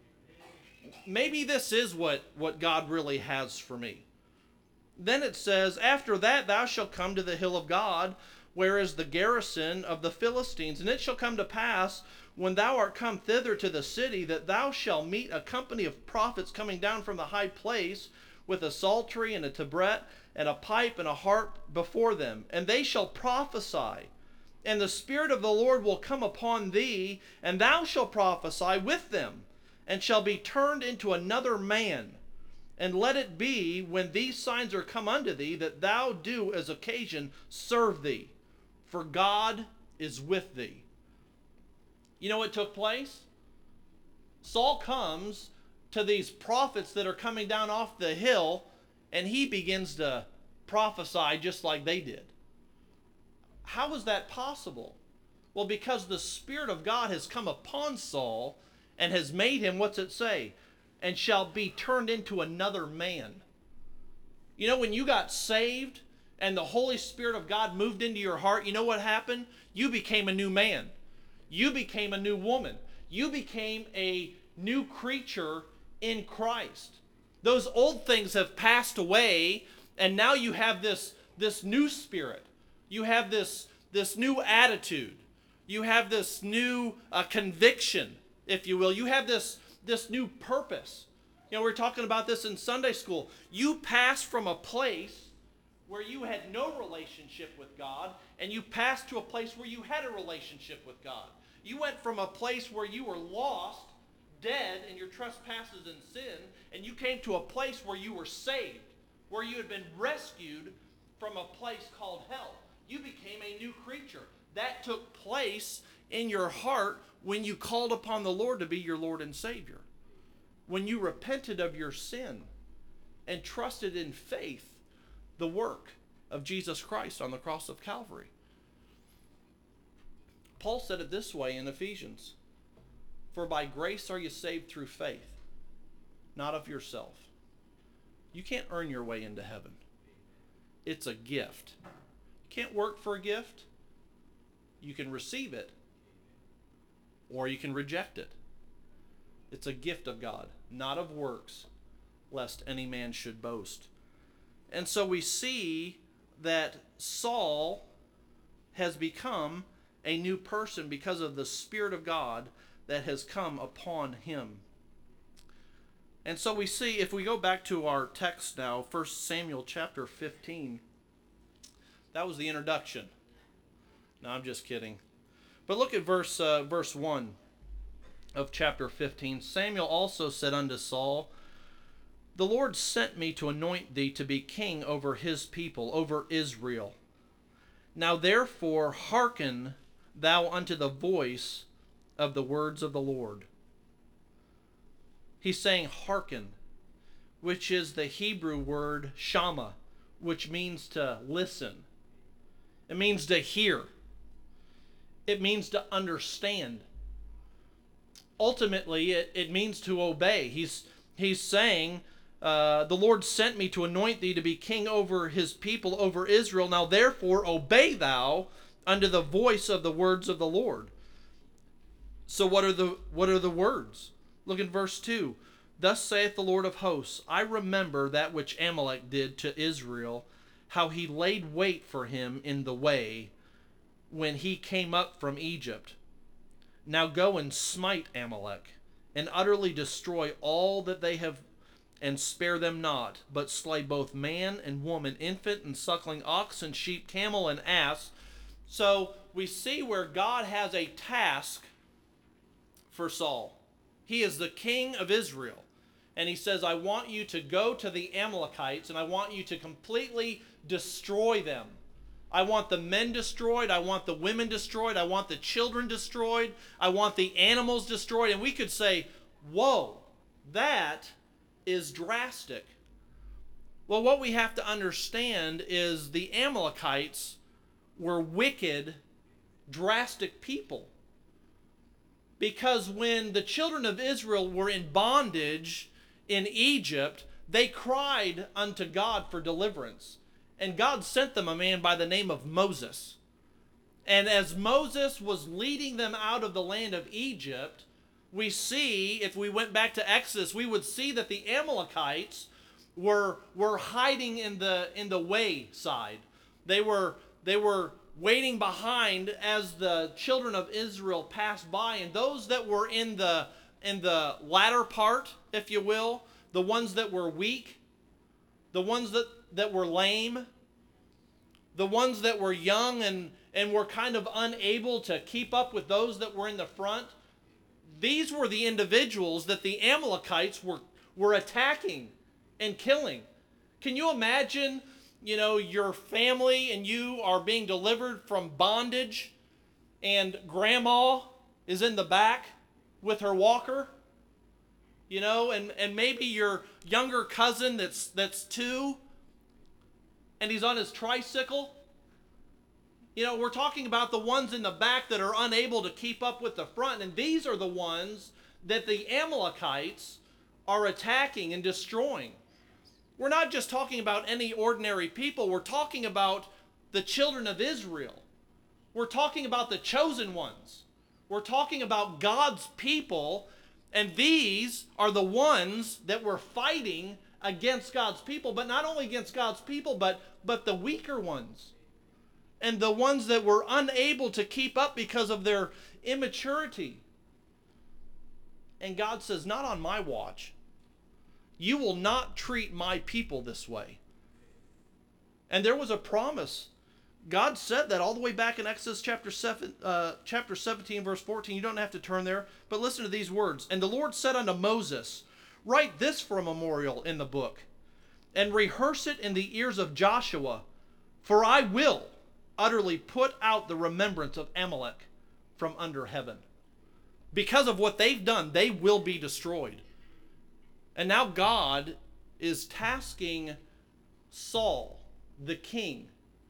Maybe this is what, what God really has for me. Then it says, after that thou shalt come to the hill of God, where is the garrison of the Philistines. And it shall come to pass, when thou art come thither to the city, that thou shalt meet a company of prophets coming down from the high place, with a psaltery and a tabret and a pipe and a harp before them. And they shall prophesy. And the Spirit of the Lord will come upon thee, and thou shalt prophesy with them, and shall be turned into another man. And let it be, when these signs are come unto thee, that thou do as occasion serve thee, for God is with thee. You know what took place? Saul comes to these prophets that are coming down off the hill, and he begins to prophesy just like they did. How is that possible? Well, because the Spirit of God has come upon Saul and has made him, what's it say? And shall be turned into another man. You know, when you got saved and the Holy Spirit of God moved into your heart, you know what happened? You became a new man. You became a new woman. You became a new creature in Christ. Those old things have passed away, and now you have this, this new spirit. You have this, this new attitude. You have this new uh, conviction, if you will. You have this, this new purpose. You know, we we're talking about this in Sunday school. You passed from a place where you had no relationship with God, and you passed to a place where you had a relationship with God. You went from a place where you were lost, dead in your trespasses and sin, and you came to a place where you were saved, where you had been rescued from a place called hell. You became a new creature. That took place in your heart when you called upon the Lord to be your Lord and Savior. When you repented of your sin and trusted in faith the work of Jesus Christ on the cross of Calvary. Paul said it this way in Ephesians, "For by grace are you saved through faith, not of yourself." You can't earn your way into heaven. It's a gift. You can't work for a gift. You can receive it, or you can reject it. It's a gift of God, not of works, lest any man should boast. And so we see that Saul has become a new person because of the Spirit of God that has come upon him. And so we see, if we go back to our text now, First Samuel chapter fifteen, that was the introduction. No, I'm just kidding. But look at verse uh, verse one of chapter fifteen. Samuel also said unto Saul, "The Lord sent me to anoint thee to be king over his people, over Israel. Now therefore hearken thou unto the voice of the words of the Lord." He's saying hearken, which is the Hebrew word shama, which means to listen. It means to hear. It means to understand. Ultimately, it, it means to obey. He's, he's saying, uh, the Lord sent me to anoint thee to be king over his people, over Israel. Now therefore obey thou unto the voice of the words of the Lord. So what are the what are the words? Look at verse two. "Thus saith the Lord of hosts, I remember that which Amalek did to Israel, how he laid wait for him in the way when he came up from Egypt. Now go and smite Amalek, and utterly destroy all that they have, and spare them not, but slay both man and woman, infant and suckling, ox and sheep, camel and ass." So we see where God has a task for Saul. He is the king of Israel. And he says, I want you to go to the Amalekites, and I want you to completely destroy them. I want the men destroyed. I want the women destroyed. I want the children destroyed. I want the animals destroyed. And we could say, whoa, that is drastic. Well, what we have to understand is the Amalekites were wicked, drastic people. Because when the children of Israel were in bondage in Egypt, they cried unto God for deliverance. And God sent them a man by the name of Moses. And as Moses was leading them out of the land of Egypt, we see, if we went back to Exodus, we would see that the Amalekites were, were hiding in the, in the wayside. They were, they were waiting behind as the children of Israel passed by, and those that were in the in the latter part, if you will, the ones that were weak, the ones that, that were lame, the ones that were young and, and were kind of unable to keep up with those that were in the front, these were the individuals that the Amalekites were, were attacking and killing. Can you imagine, you know, your family and you are being delivered from bondage, and grandma is in the back with her walker, you know, and, and maybe your younger cousin that's that's two, and he's on his tricycle. You know, we're talking about the ones in the back that are unable to keep up with the front, and these are the ones that the Amalekites are attacking and destroying. We're not just talking about any ordinary people. We're talking about the children of Israel. We're talking about the chosen ones. We're talking about God's people, and these are the ones that were fighting against God's people, but not only against God's people, but, but the weaker ones, and the ones that were unable to keep up because of their immaturity. And God says, not on my watch. You will not treat my people this way. And there was a promise. God said that all the way back in Exodus chapter seven, uh, chapter seventeen, verse fourteen. You don't have to turn there, but listen to these words. "And the Lord said unto Moses, Write this for a memorial in the book, and rehearse it in the ears of Joshua, for I will utterly put out the remembrance of Amalek from under heaven. Because of what they've done, they will be destroyed. And now God is tasking Saul, the king.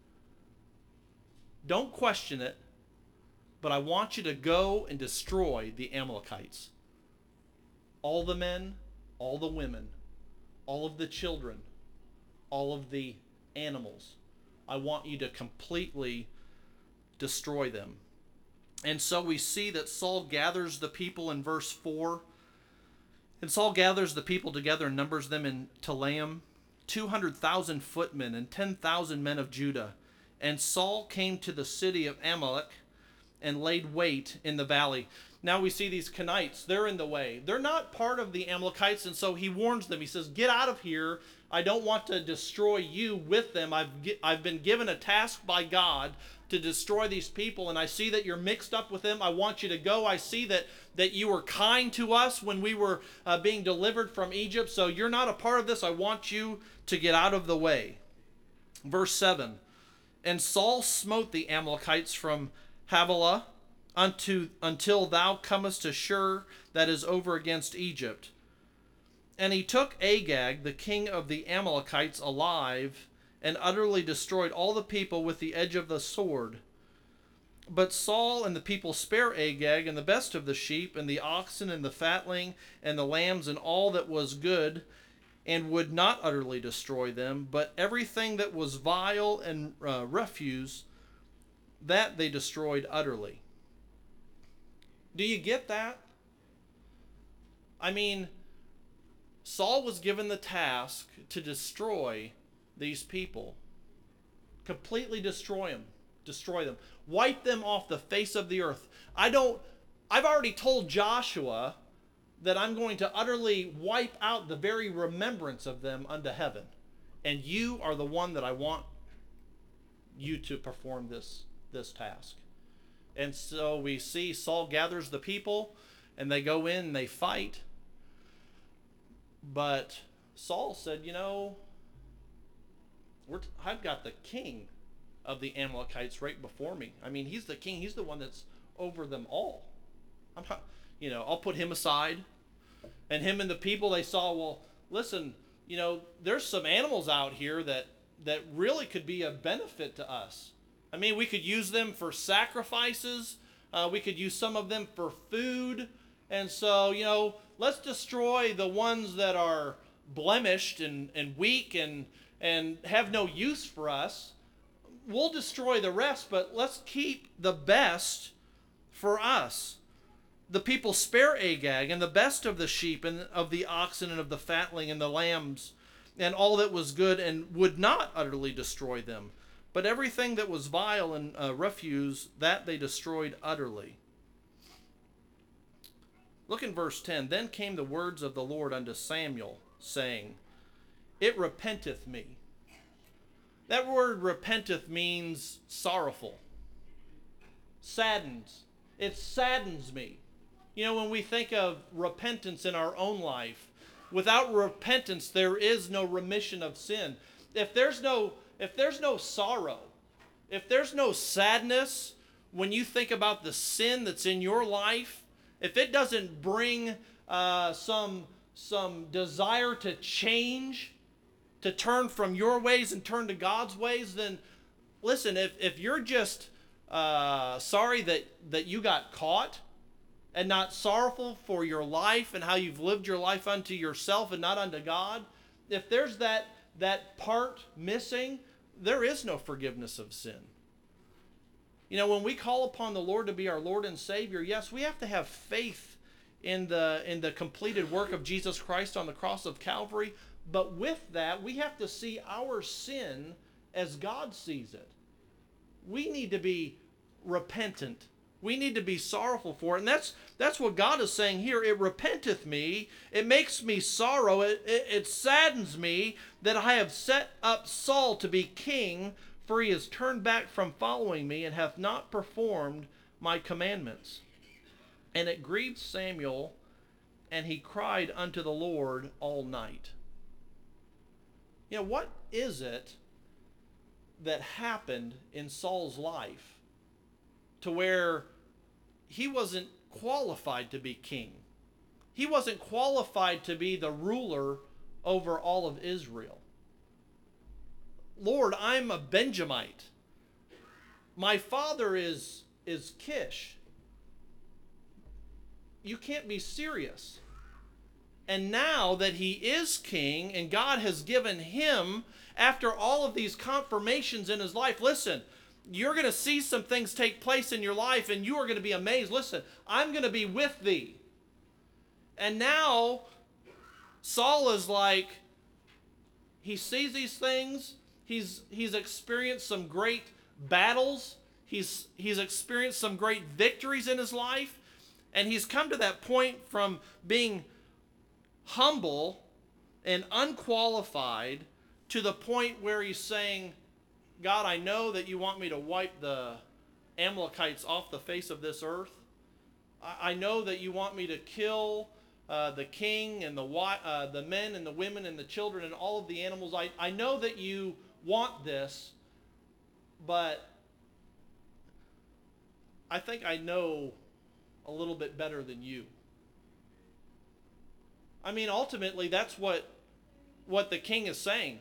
Don't question it, but I want you to go and destroy the Amalekites. All the men, all the women, all of the children, all of the animals. I want you to completely destroy them. And so we see that Saul gathers the people in verse four. And Saul gathers the people together and numbers them in Telaim, two hundred thousand footmen and ten thousand men of Judah. And Saul came to the city of Amalek and laid wait in the valley. Now we see these Kenites. They're in the way. They're not part of the Amalekites, and so he warns them. He says, get out of here. I don't want to destroy you with them. I've, I've been given a task by God to destroy these people, and I see that you're mixed up with them. I want you to go. I see that, that you were kind to us when we were uh, being delivered from Egypt, so you're not a part of this. I want you to get out of the way. Verse seven, and Saul smote the Amalekites from Havilah unto, until thou comest to Shur, that is over against Egypt. And he took Agag, the king of the Amalekites, alive, and utterly destroyed all the people with the edge of the sword. But Saul and the people spare Agag and the best of the sheep, and the oxen, and the fatling, and the lambs, and all that was good, and would not utterly destroy them, but everything that was vile and uh, refuse, that they destroyed utterly. Do you get that? I mean, Saul was given the task to destroy these people. Completely destroy them. Destroy them. Wipe them off the face of the earth. I don't, I've already told Joshua that I'm going to utterly wipe out the very remembrance of them unto heaven. And you are the one that I want you to perform this, this task. And so we see Saul gathers the people, and they go in and they fight. But Saul said, you know, we're t- I've got the king of the Amalekites right before me. I mean, he's the king. He's the one that's over them all. I'm not, you know, I'll put him aside. And him and the people, they saw, well, listen, you know, there's some animals out here that, that really could be a benefit to us. I mean, we could use them for sacrifices. Uh, we could use some of them for food. And so, you know, let's destroy the ones that are blemished and, and weak and, and have no use for us. We'll destroy the rest, but let's keep the best for us. The people spare Agag and the best of the sheep and of the oxen and of the fatling and the lambs and all that was good, and would not utterly destroy them. But everything that was vile and uh, refuse, that they destroyed utterly. Look in verse ten. Then came the words of the Lord unto Samuel, saying, it repenteth me. That word repenteth means sorrowful. Saddens. It saddens me. You know, when we think of repentance in our own life, without repentance, there is no remission of sin. If there's no, if there's no sorrow, if there's no sadness, when you think about the sin that's in your life, if it doesn't bring uh, some, some desire to change, to turn from your ways and turn to God's ways, then listen, if, if you're just uh, sorry that, that you got caught, and not sorrowful for your life and how you've lived your life unto yourself and not unto God, if there's that, that part missing, there is no forgiveness of sin. You know, when we call upon the Lord to be our Lord and Savior, yes, we have to have faith in the, in the completed work of Jesus Christ on the cross of Calvary, but with that, we have to see our sin as God sees it. We need to be repentant. We need to be sorrowful for it. And that's that's what God is saying here. It repenteth me. It makes me sorrow. It, it, it saddens me that I have set up Saul to be king, for he has turned back from following me and hath not performed my commandments. And it grieved Samuel, and he cried unto the Lord all night. You know, what is it that happened in Saul's life to where he wasn't qualified to be king. He wasn't qualified to be the ruler over all of Israel. Lord, I'm a Benjamite. My father is, is Kish. You can't be serious. And now that he is king and God has given him, after all of these confirmations in his life, listen, you're going to see some things take place in your life and you are going to be amazed. Listen, I'm going to be with thee. And now Saul is like, he sees these things. He's, he's experienced some great battles. He's, he's experienced some great victories in his life. And he's come to that point from being humble and unqualified to the point where he's saying, God, I know that you want me to wipe the Amalekites off the face of this earth. I, I know that you want me to kill uh, the king and the, uh, the men and the women and the children and all of the animals. I, I know that you want this, but I think I know a little bit better than you. I mean, ultimately, that's what, what the king is saying.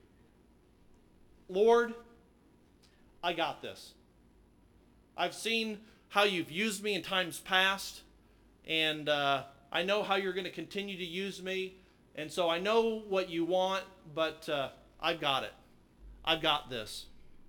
Lord, I got this. I've seen how you've used me in times past, and uh, I know how you're going to continue to use me, and so I know what you want, but uh, I've got it. I've got this.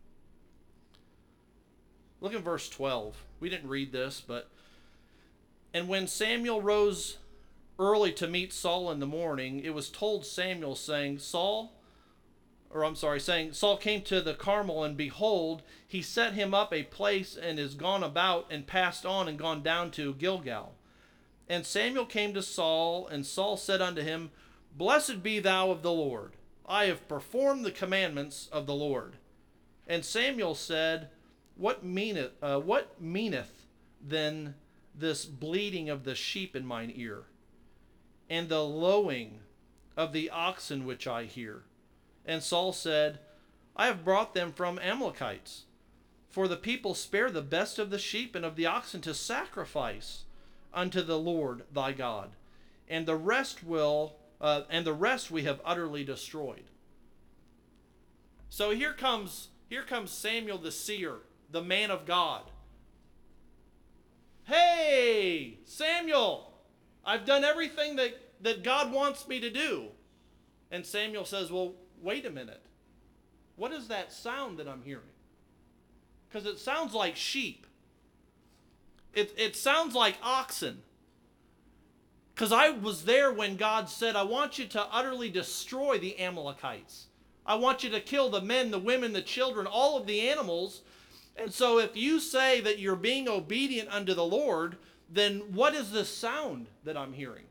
Look at verse twelve. We didn't read this, but and when Samuel rose early to meet Saul in the morning, it was told Samuel, saying, Saul, or I'm sorry, saying, Saul came to the Carmel, and behold, he set him up a place, and is gone about, and passed on, and gone down to Gilgal. And Samuel came to Saul, and Saul said unto him, Blessed be thou of the Lord. I have performed the commandments of the Lord. And Samuel said, What meaneth, uh, what meaneth then this bleating of the sheep in mine ear, and the lowing of the oxen which I hear? And Saul said, I have brought them from Amalekites. For the people spare the best of the sheep and of the oxen to sacrifice unto the Lord thy God, and the rest will, uh, and the rest we have utterly destroyed. So here comes, here comes Samuel the seer, the man of God. Hey, Samuel, I've done everything that, that God wants me to do. And Samuel says, well, wait a minute. What is that sound that I'm hearing? Because it sounds like sheep. It, it sounds like oxen. Because I was there when God said, I want you to utterly destroy the Amalekites. I want you to kill the men, the women, the children, all of the animals. And so if you say that you're being obedient unto the Lord, then what is the sound that I'm hearing?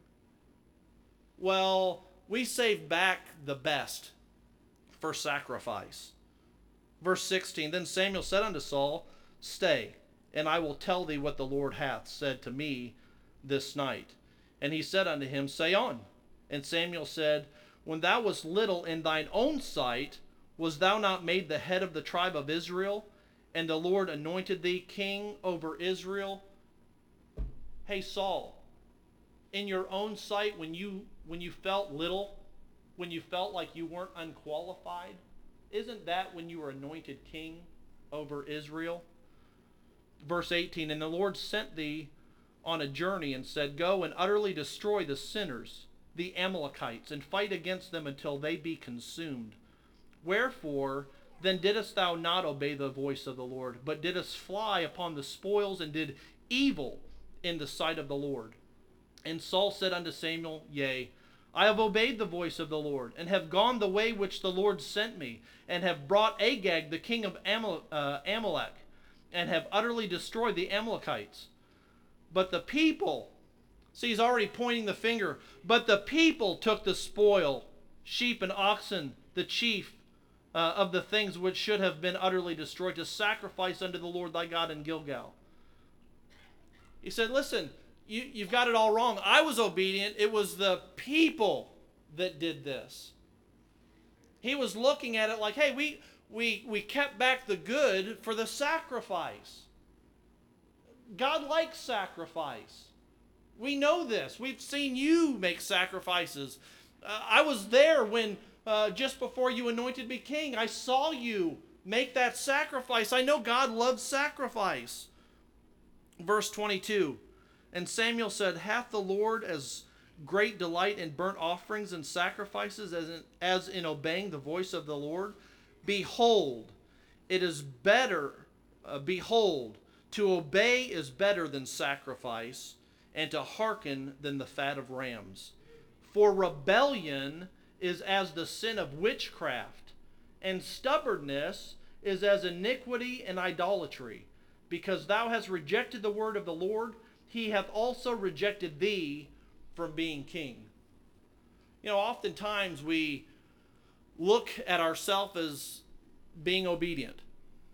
Well, we save back the best for sacrifice. Verse sixteen, Then Samuel said unto Saul, Stay, and I will tell thee what the Lord hath said to me this night. And he said unto him, Say on. And Samuel said, When thou wast little in thine own sight, was thou not made the head of the tribe of Israel? And the Lord anointed thee king over Israel? Hey, Saul, in your own sight, when you when you felt little, when you felt like you weren't unqualified, isn't that when you were anointed king over Israel? Verse eighteen, And the Lord sent thee on a journey and said, Go and utterly destroy the sinners, the Amalekites, and fight against them until they be consumed. Wherefore then didst thou not obey the voice of the Lord, but didst fly upon the spoils, and did evil in the sight of the Lord? And Saul said unto Samuel, Yea, I have obeyed the voice of the Lord, and have gone the way which the Lord sent me, and have brought Agag the king of Amal- uh, Amalek, and have utterly destroyed the Amalekites. But the people, see, he's already pointing the finger, but the people took the spoil, sheep and oxen, the chief uh, of the things which should have been utterly destroyed, to sacrifice unto the Lord thy God in Gilgal. He said, listen, you, you've got it all wrong. I was obedient. It was the people that did this. He was looking at it like, hey, we, we, we kept back the good for the sacrifice. God likes sacrifice. We know this. We've seen you make sacrifices. Uh, I was there when, uh, just before you anointed me king, I saw you make that sacrifice. I know God loves sacrifice. Verse twenty-two, and Samuel said, hath the Lord as great delight in burnt offerings and sacrifices as in, as in obeying the voice of the Lord? Behold, it is better, uh, behold, to obey is better than sacrifice, and to hearken than the fat of rams. For rebellion is as the sin of witchcraft, and stubbornness is as iniquity and idolatry. Because thou hast rejected the word of the Lord, he hath also rejected thee from being king. You know, oftentimes we look at ourselves as being obedient,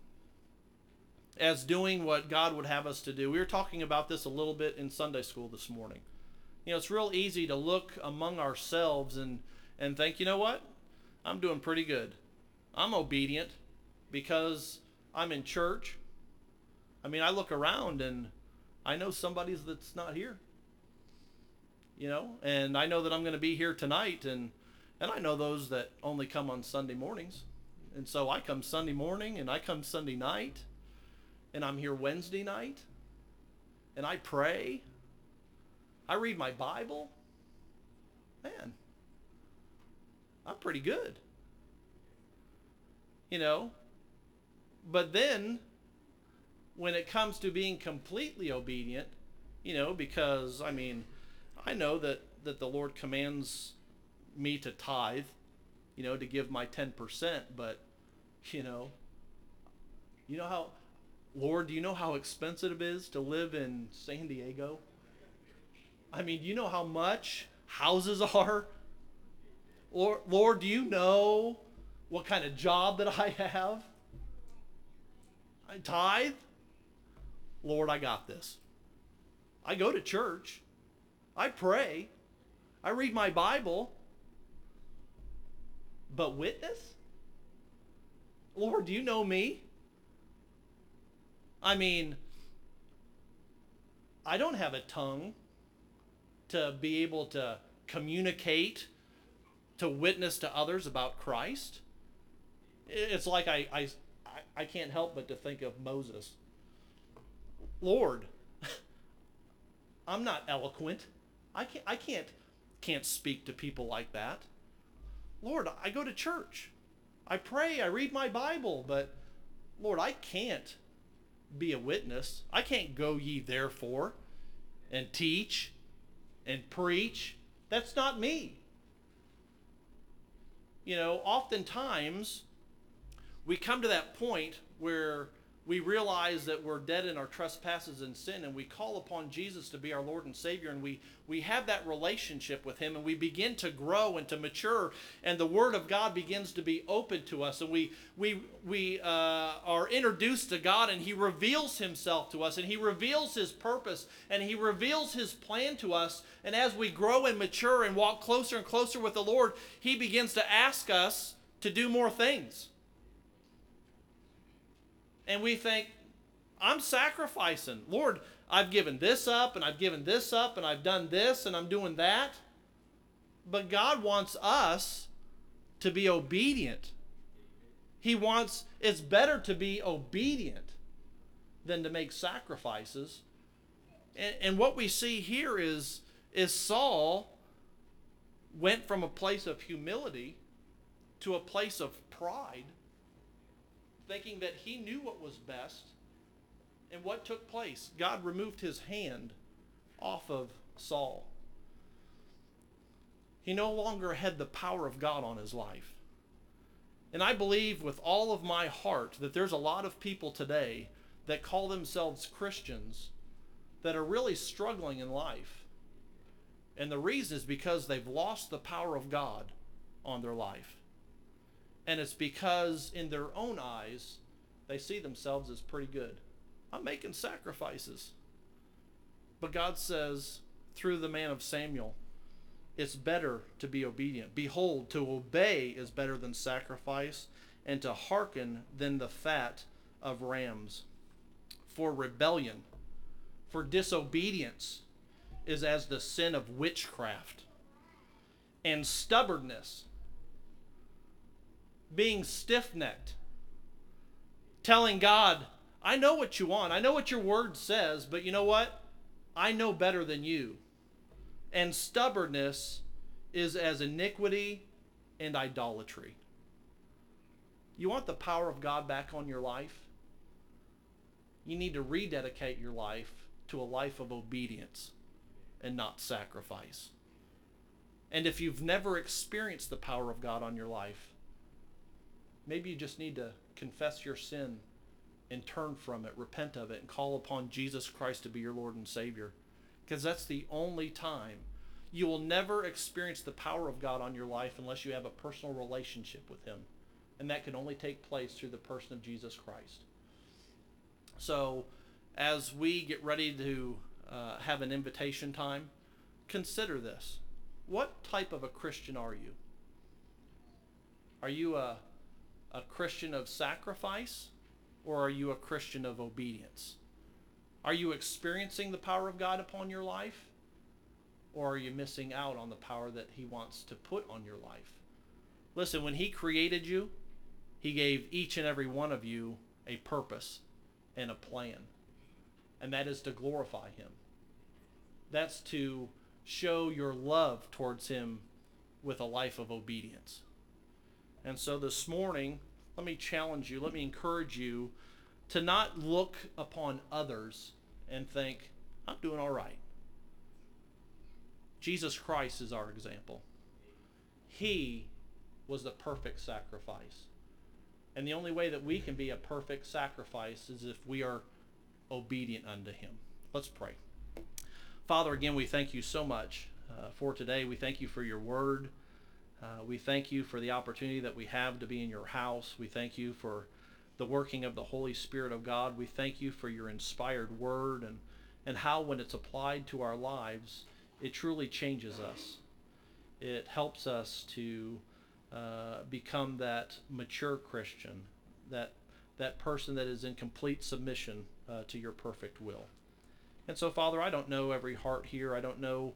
as doing what God would have us to do. We were talking about this a little bit in Sunday school this morning. You know, it's real easy to look among ourselves and, and think, you know what? I'm doing pretty good. I'm obedient because I'm in church. I mean, I look around and I know somebody that's not here. You know, and I know that I'm going to be here tonight, and, and I know those that only come on Sunday mornings. And so I come Sunday morning and I come Sunday night, and I'm here Wednesday night, and I pray. I read my Bible. Man, I'm pretty good. You know, but then when it comes to being completely obedient, you know, because, I mean, I know that, that the Lord commands me to tithe, you know, to give my ten percent, but, you know, you know how, Lord, do you know how expensive it is to live in San Diego? I mean, do you know how much houses are? Lord, Lord, do you know what kind of job that I have? I tithe? Lord, I got this. I go to church. I pray. I read my Bible. But witness? Lord, do you know me? I mean, I don't have a tongue to be able to communicate, to witness to others about Christ. It's like I, I, I can't help but to think of Moses. Lord, I'm not eloquent. I can't, I can't, can't speak to people like that. Lord, I go to church. I pray. I read my Bible. But Lord, I can't be a witness. I can't go ye therefore and teach and preach. That's not me. You know, oftentimes we come to that point where we realize that we're dead in our trespasses and sin, and we call upon Jesus to be our Lord and Savior, and we, we have that relationship with Him, and we begin to grow and to mature, and the Word of God begins to be open to us, and we, we, we uh, are introduced to God, and He reveals Himself to us, and He reveals His purpose, and He reveals His plan to us, and as we grow and mature and walk closer and closer with the Lord, He begins to ask us to do more things. And we think, I'm sacrificing. Lord, I've given this up, and I've given this up, and I've done this, and I'm doing that. But God wants us to be obedient. He wants, it's better to be obedient than to make sacrifices. And, and what we see here is, is Saul went from a place of humility to a place of pride, thinking that he knew what was best. And what took place? God removed His hand off of Saul. He no longer had the power of God on his life. And I believe with all of my heart that there's a lot of people today that call themselves Christians that are really struggling in life. And the reason is because they've lost the power of God on their life. And it's because in their own eyes, they see themselves as pretty good. I'm making sacrifices. But God says, through the man of Samuel, it's better to be obedient. Behold, to obey is better than sacrifice, and to hearken than the fat of rams. For rebellion, for disobedience, is as the sin of witchcraft. And stubbornness, being stiff-necked, telling God, I know what you want. I know what your word says, but you know what? I know better than you. And stubbornness is as iniquity and idolatry. You want the power of God back on your life? You need to rededicate your life to a life of obedience and not sacrifice. And if you've never experienced the power of God on your life, maybe you just need to confess your sin and turn from it, repent of it, and call upon Jesus Christ to be your Lord and Savior. Because that's the only time. You will never experience the power of God on your life unless you have a personal relationship with Him. And that can only take place through the person of Jesus Christ. So, as we get ready to uh, have an invitation time, consider this. What type of a Christian are you? Are you a, a Christian of sacrifice, or are you a Christian of obedience? Are you experiencing the power of God upon your life, or are you missing out on the power that He wants to put on your life? Listen, when He created you, He gave each and every one of you a purpose and a plan. And that is to glorify Him. That's to show your love towards Him with a life of obedience. And so this morning, let me challenge you, let me encourage you to not look upon others and think, I'm doing all right. Jesus Christ is our example. He was the perfect sacrifice. And the only way that we can be a perfect sacrifice is if we are obedient unto Him. Let's pray. Father, again, we thank you so much uh, for today. We thank you for your word. Uh, we thank you for the opportunity that we have to be in your house. We thank you for the working of the Holy Spirit of God. We thank you for your inspired word and, and how when it's applied to our lives, it truly changes us. It helps us to uh, become that mature Christian, that, that person that is in complete submission uh, to your perfect will. And so, Father, I don't know every heart here. I don't know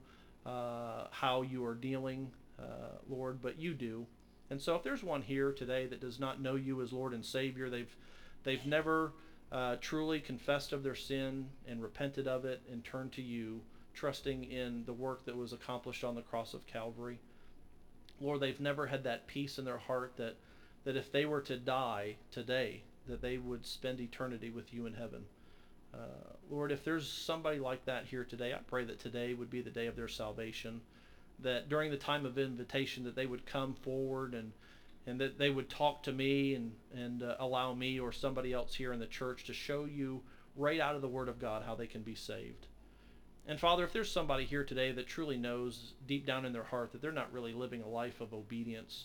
uh, how you are dealing, uh, Lord, but you do. And so if there's one here today that does not know you as Lord and Savior, they've they've never uh, truly confessed of their sin and repented of it and turned to you, trusting in the work that was accomplished on the cross of Calvary. Lord, they've never had that peace in their heart that, that if they were to die today, that they would spend eternity with you in heaven. Uh, Lord, if there's somebody like that here today, I pray that today would be the day of their salvation, that during the time of invitation that they would come forward and and that they would talk to me and, and uh, allow me or somebody else here in the church to show you right out of the Word of God how they can be saved. And Father, if there's somebody here today that truly knows deep down in their heart that they're not really living a life of obedience,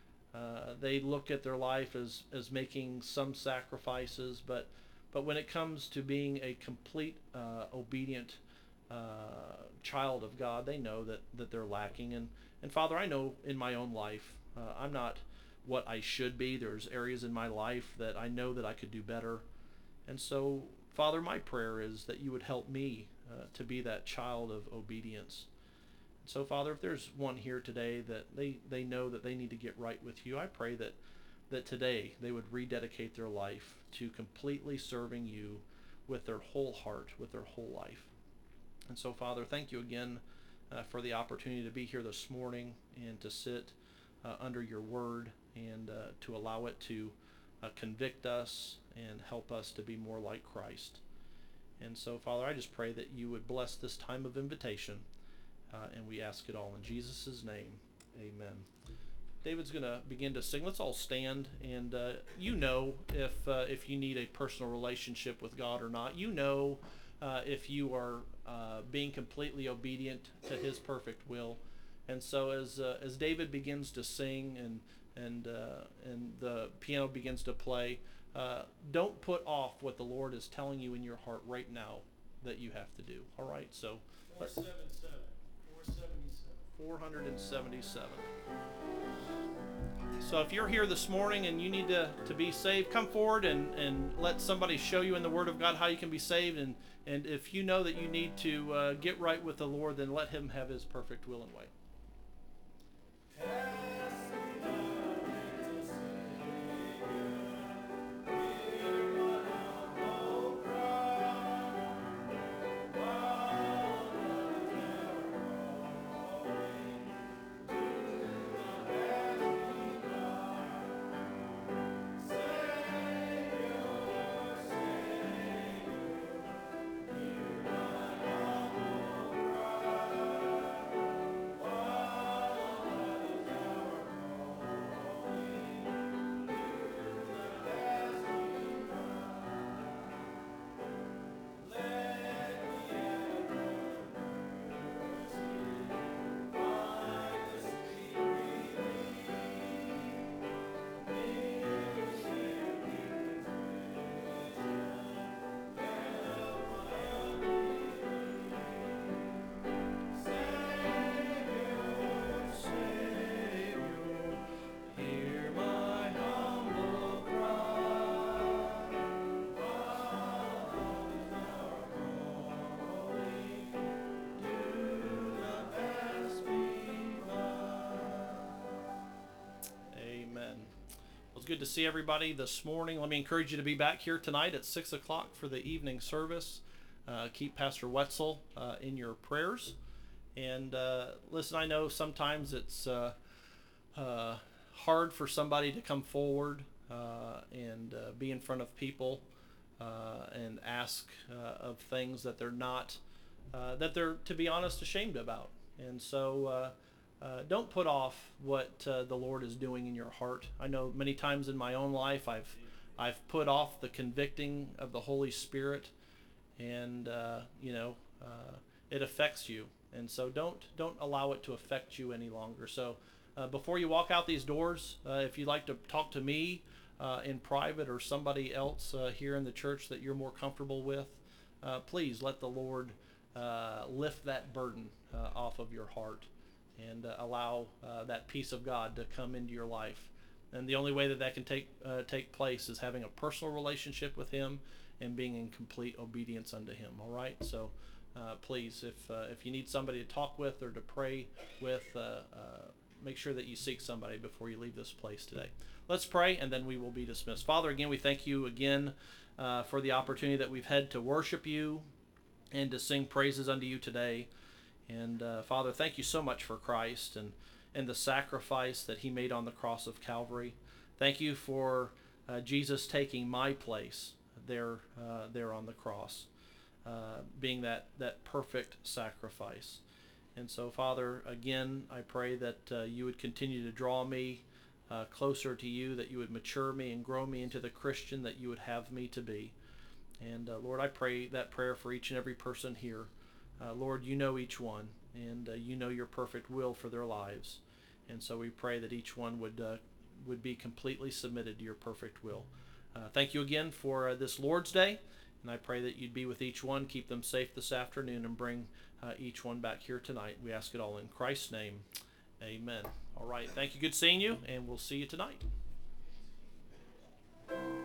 uh, they look at their life as, as making some sacrifices, but but when it comes to being a complete uh, obedient uh, child of God, they know that, that they're lacking. And, and Father, I know in my own life, uh, I'm not what I should be. There's areas in my life that I know that I could do better. And so, Father, my prayer is that you would help me uh, to be that child of obedience. So, Father, if there's one here today that they, they know that they need to get right with you, I pray that, that today they would rededicate their life to completely serving you with their whole heart, with their whole life. And so, Father, thank you again uh, for the opportunity to be here this morning and to sit uh, under your word and uh, to allow it to uh, convict us and help us to be more like Christ. And so, Father, I just pray that you would bless this time of invitation, uh, and we ask it all in Jesus' name. Amen. David's going to begin to sing. Let's all stand, and uh, you know if uh, if you need a personal relationship with God or not. You know uh, if you are uh, being completely obedient to His perfect will. And so as uh, as David begins to sing and and uh, and the piano begins to play, uh, don't put off what the Lord is telling you in your heart right now that you have to do. All right, so four seventy-seven. four seventy-seven. four seventy-seven. So if you're here this morning and you need to, to be saved, come forward and, and let somebody show you in the Word of God how you can be saved. And, and if you know that you need to uh, get right with the Lord, then let Him have His perfect will and way. It's good to see everybody this morning. Let me encourage you to be back here tonight at six o'clock for the evening service. Uh, keep Pastor Wetzel uh, in your prayers. And uh, listen, I know sometimes it's uh, uh, hard for somebody to come forward uh, and uh, be in front of people uh, and ask uh, of things that they're not, uh, that they're, to be honest, ashamed about. And so uh, Uh, don't put off what uh, the Lord is doing in your heart. I know many times in my own life I've I've put off the convicting of the Holy Spirit, and uh, you know uh, it affects you. And so don't don't allow it to affect you any longer. So uh, before you walk out these doors, uh, if you'd like to talk to me uh, in private or somebody else uh, here in the church that you're more comfortable with, uh, please let the Lord uh, lift that burden uh, off of your heart. And uh, allow uh, that peace of God to come into your life. And the only way that that can take uh, take place is having a personal relationship with Him and being in complete obedience unto Him. All right? So uh, please, if uh, if you need somebody to talk with or to pray with, uh, uh, make sure that you seek somebody before you leave this place today. Let's pray, and then we will be dismissed. Father, again, we thank you again uh, for the opportunity that we've had to worship you and to sing praises unto you today. And uh, Father, thank you so much for Christ and, and the sacrifice that He made on the cross of Calvary. Thank you for uh, Jesus taking my place there uh, there on the cross, uh, being that, that perfect sacrifice. And so, Father, again, I pray that uh, you would continue to draw me uh, closer to you, that you would mature me and grow me into the Christian that you would have me to be. And uh, Lord, I pray that prayer for each and every person here. Uh, Lord, you know each one, and uh, you know your perfect will for their lives. And so we pray that each one would uh, would be completely submitted to your perfect will. Uh, thank you again for uh, this Lord's Day, and I pray that you'd be with each one, keep them safe this afternoon, and bring uh, each one back here tonight. We ask it all in Christ's name. Amen. All right. Thank you. Good seeing you, and we'll see you tonight.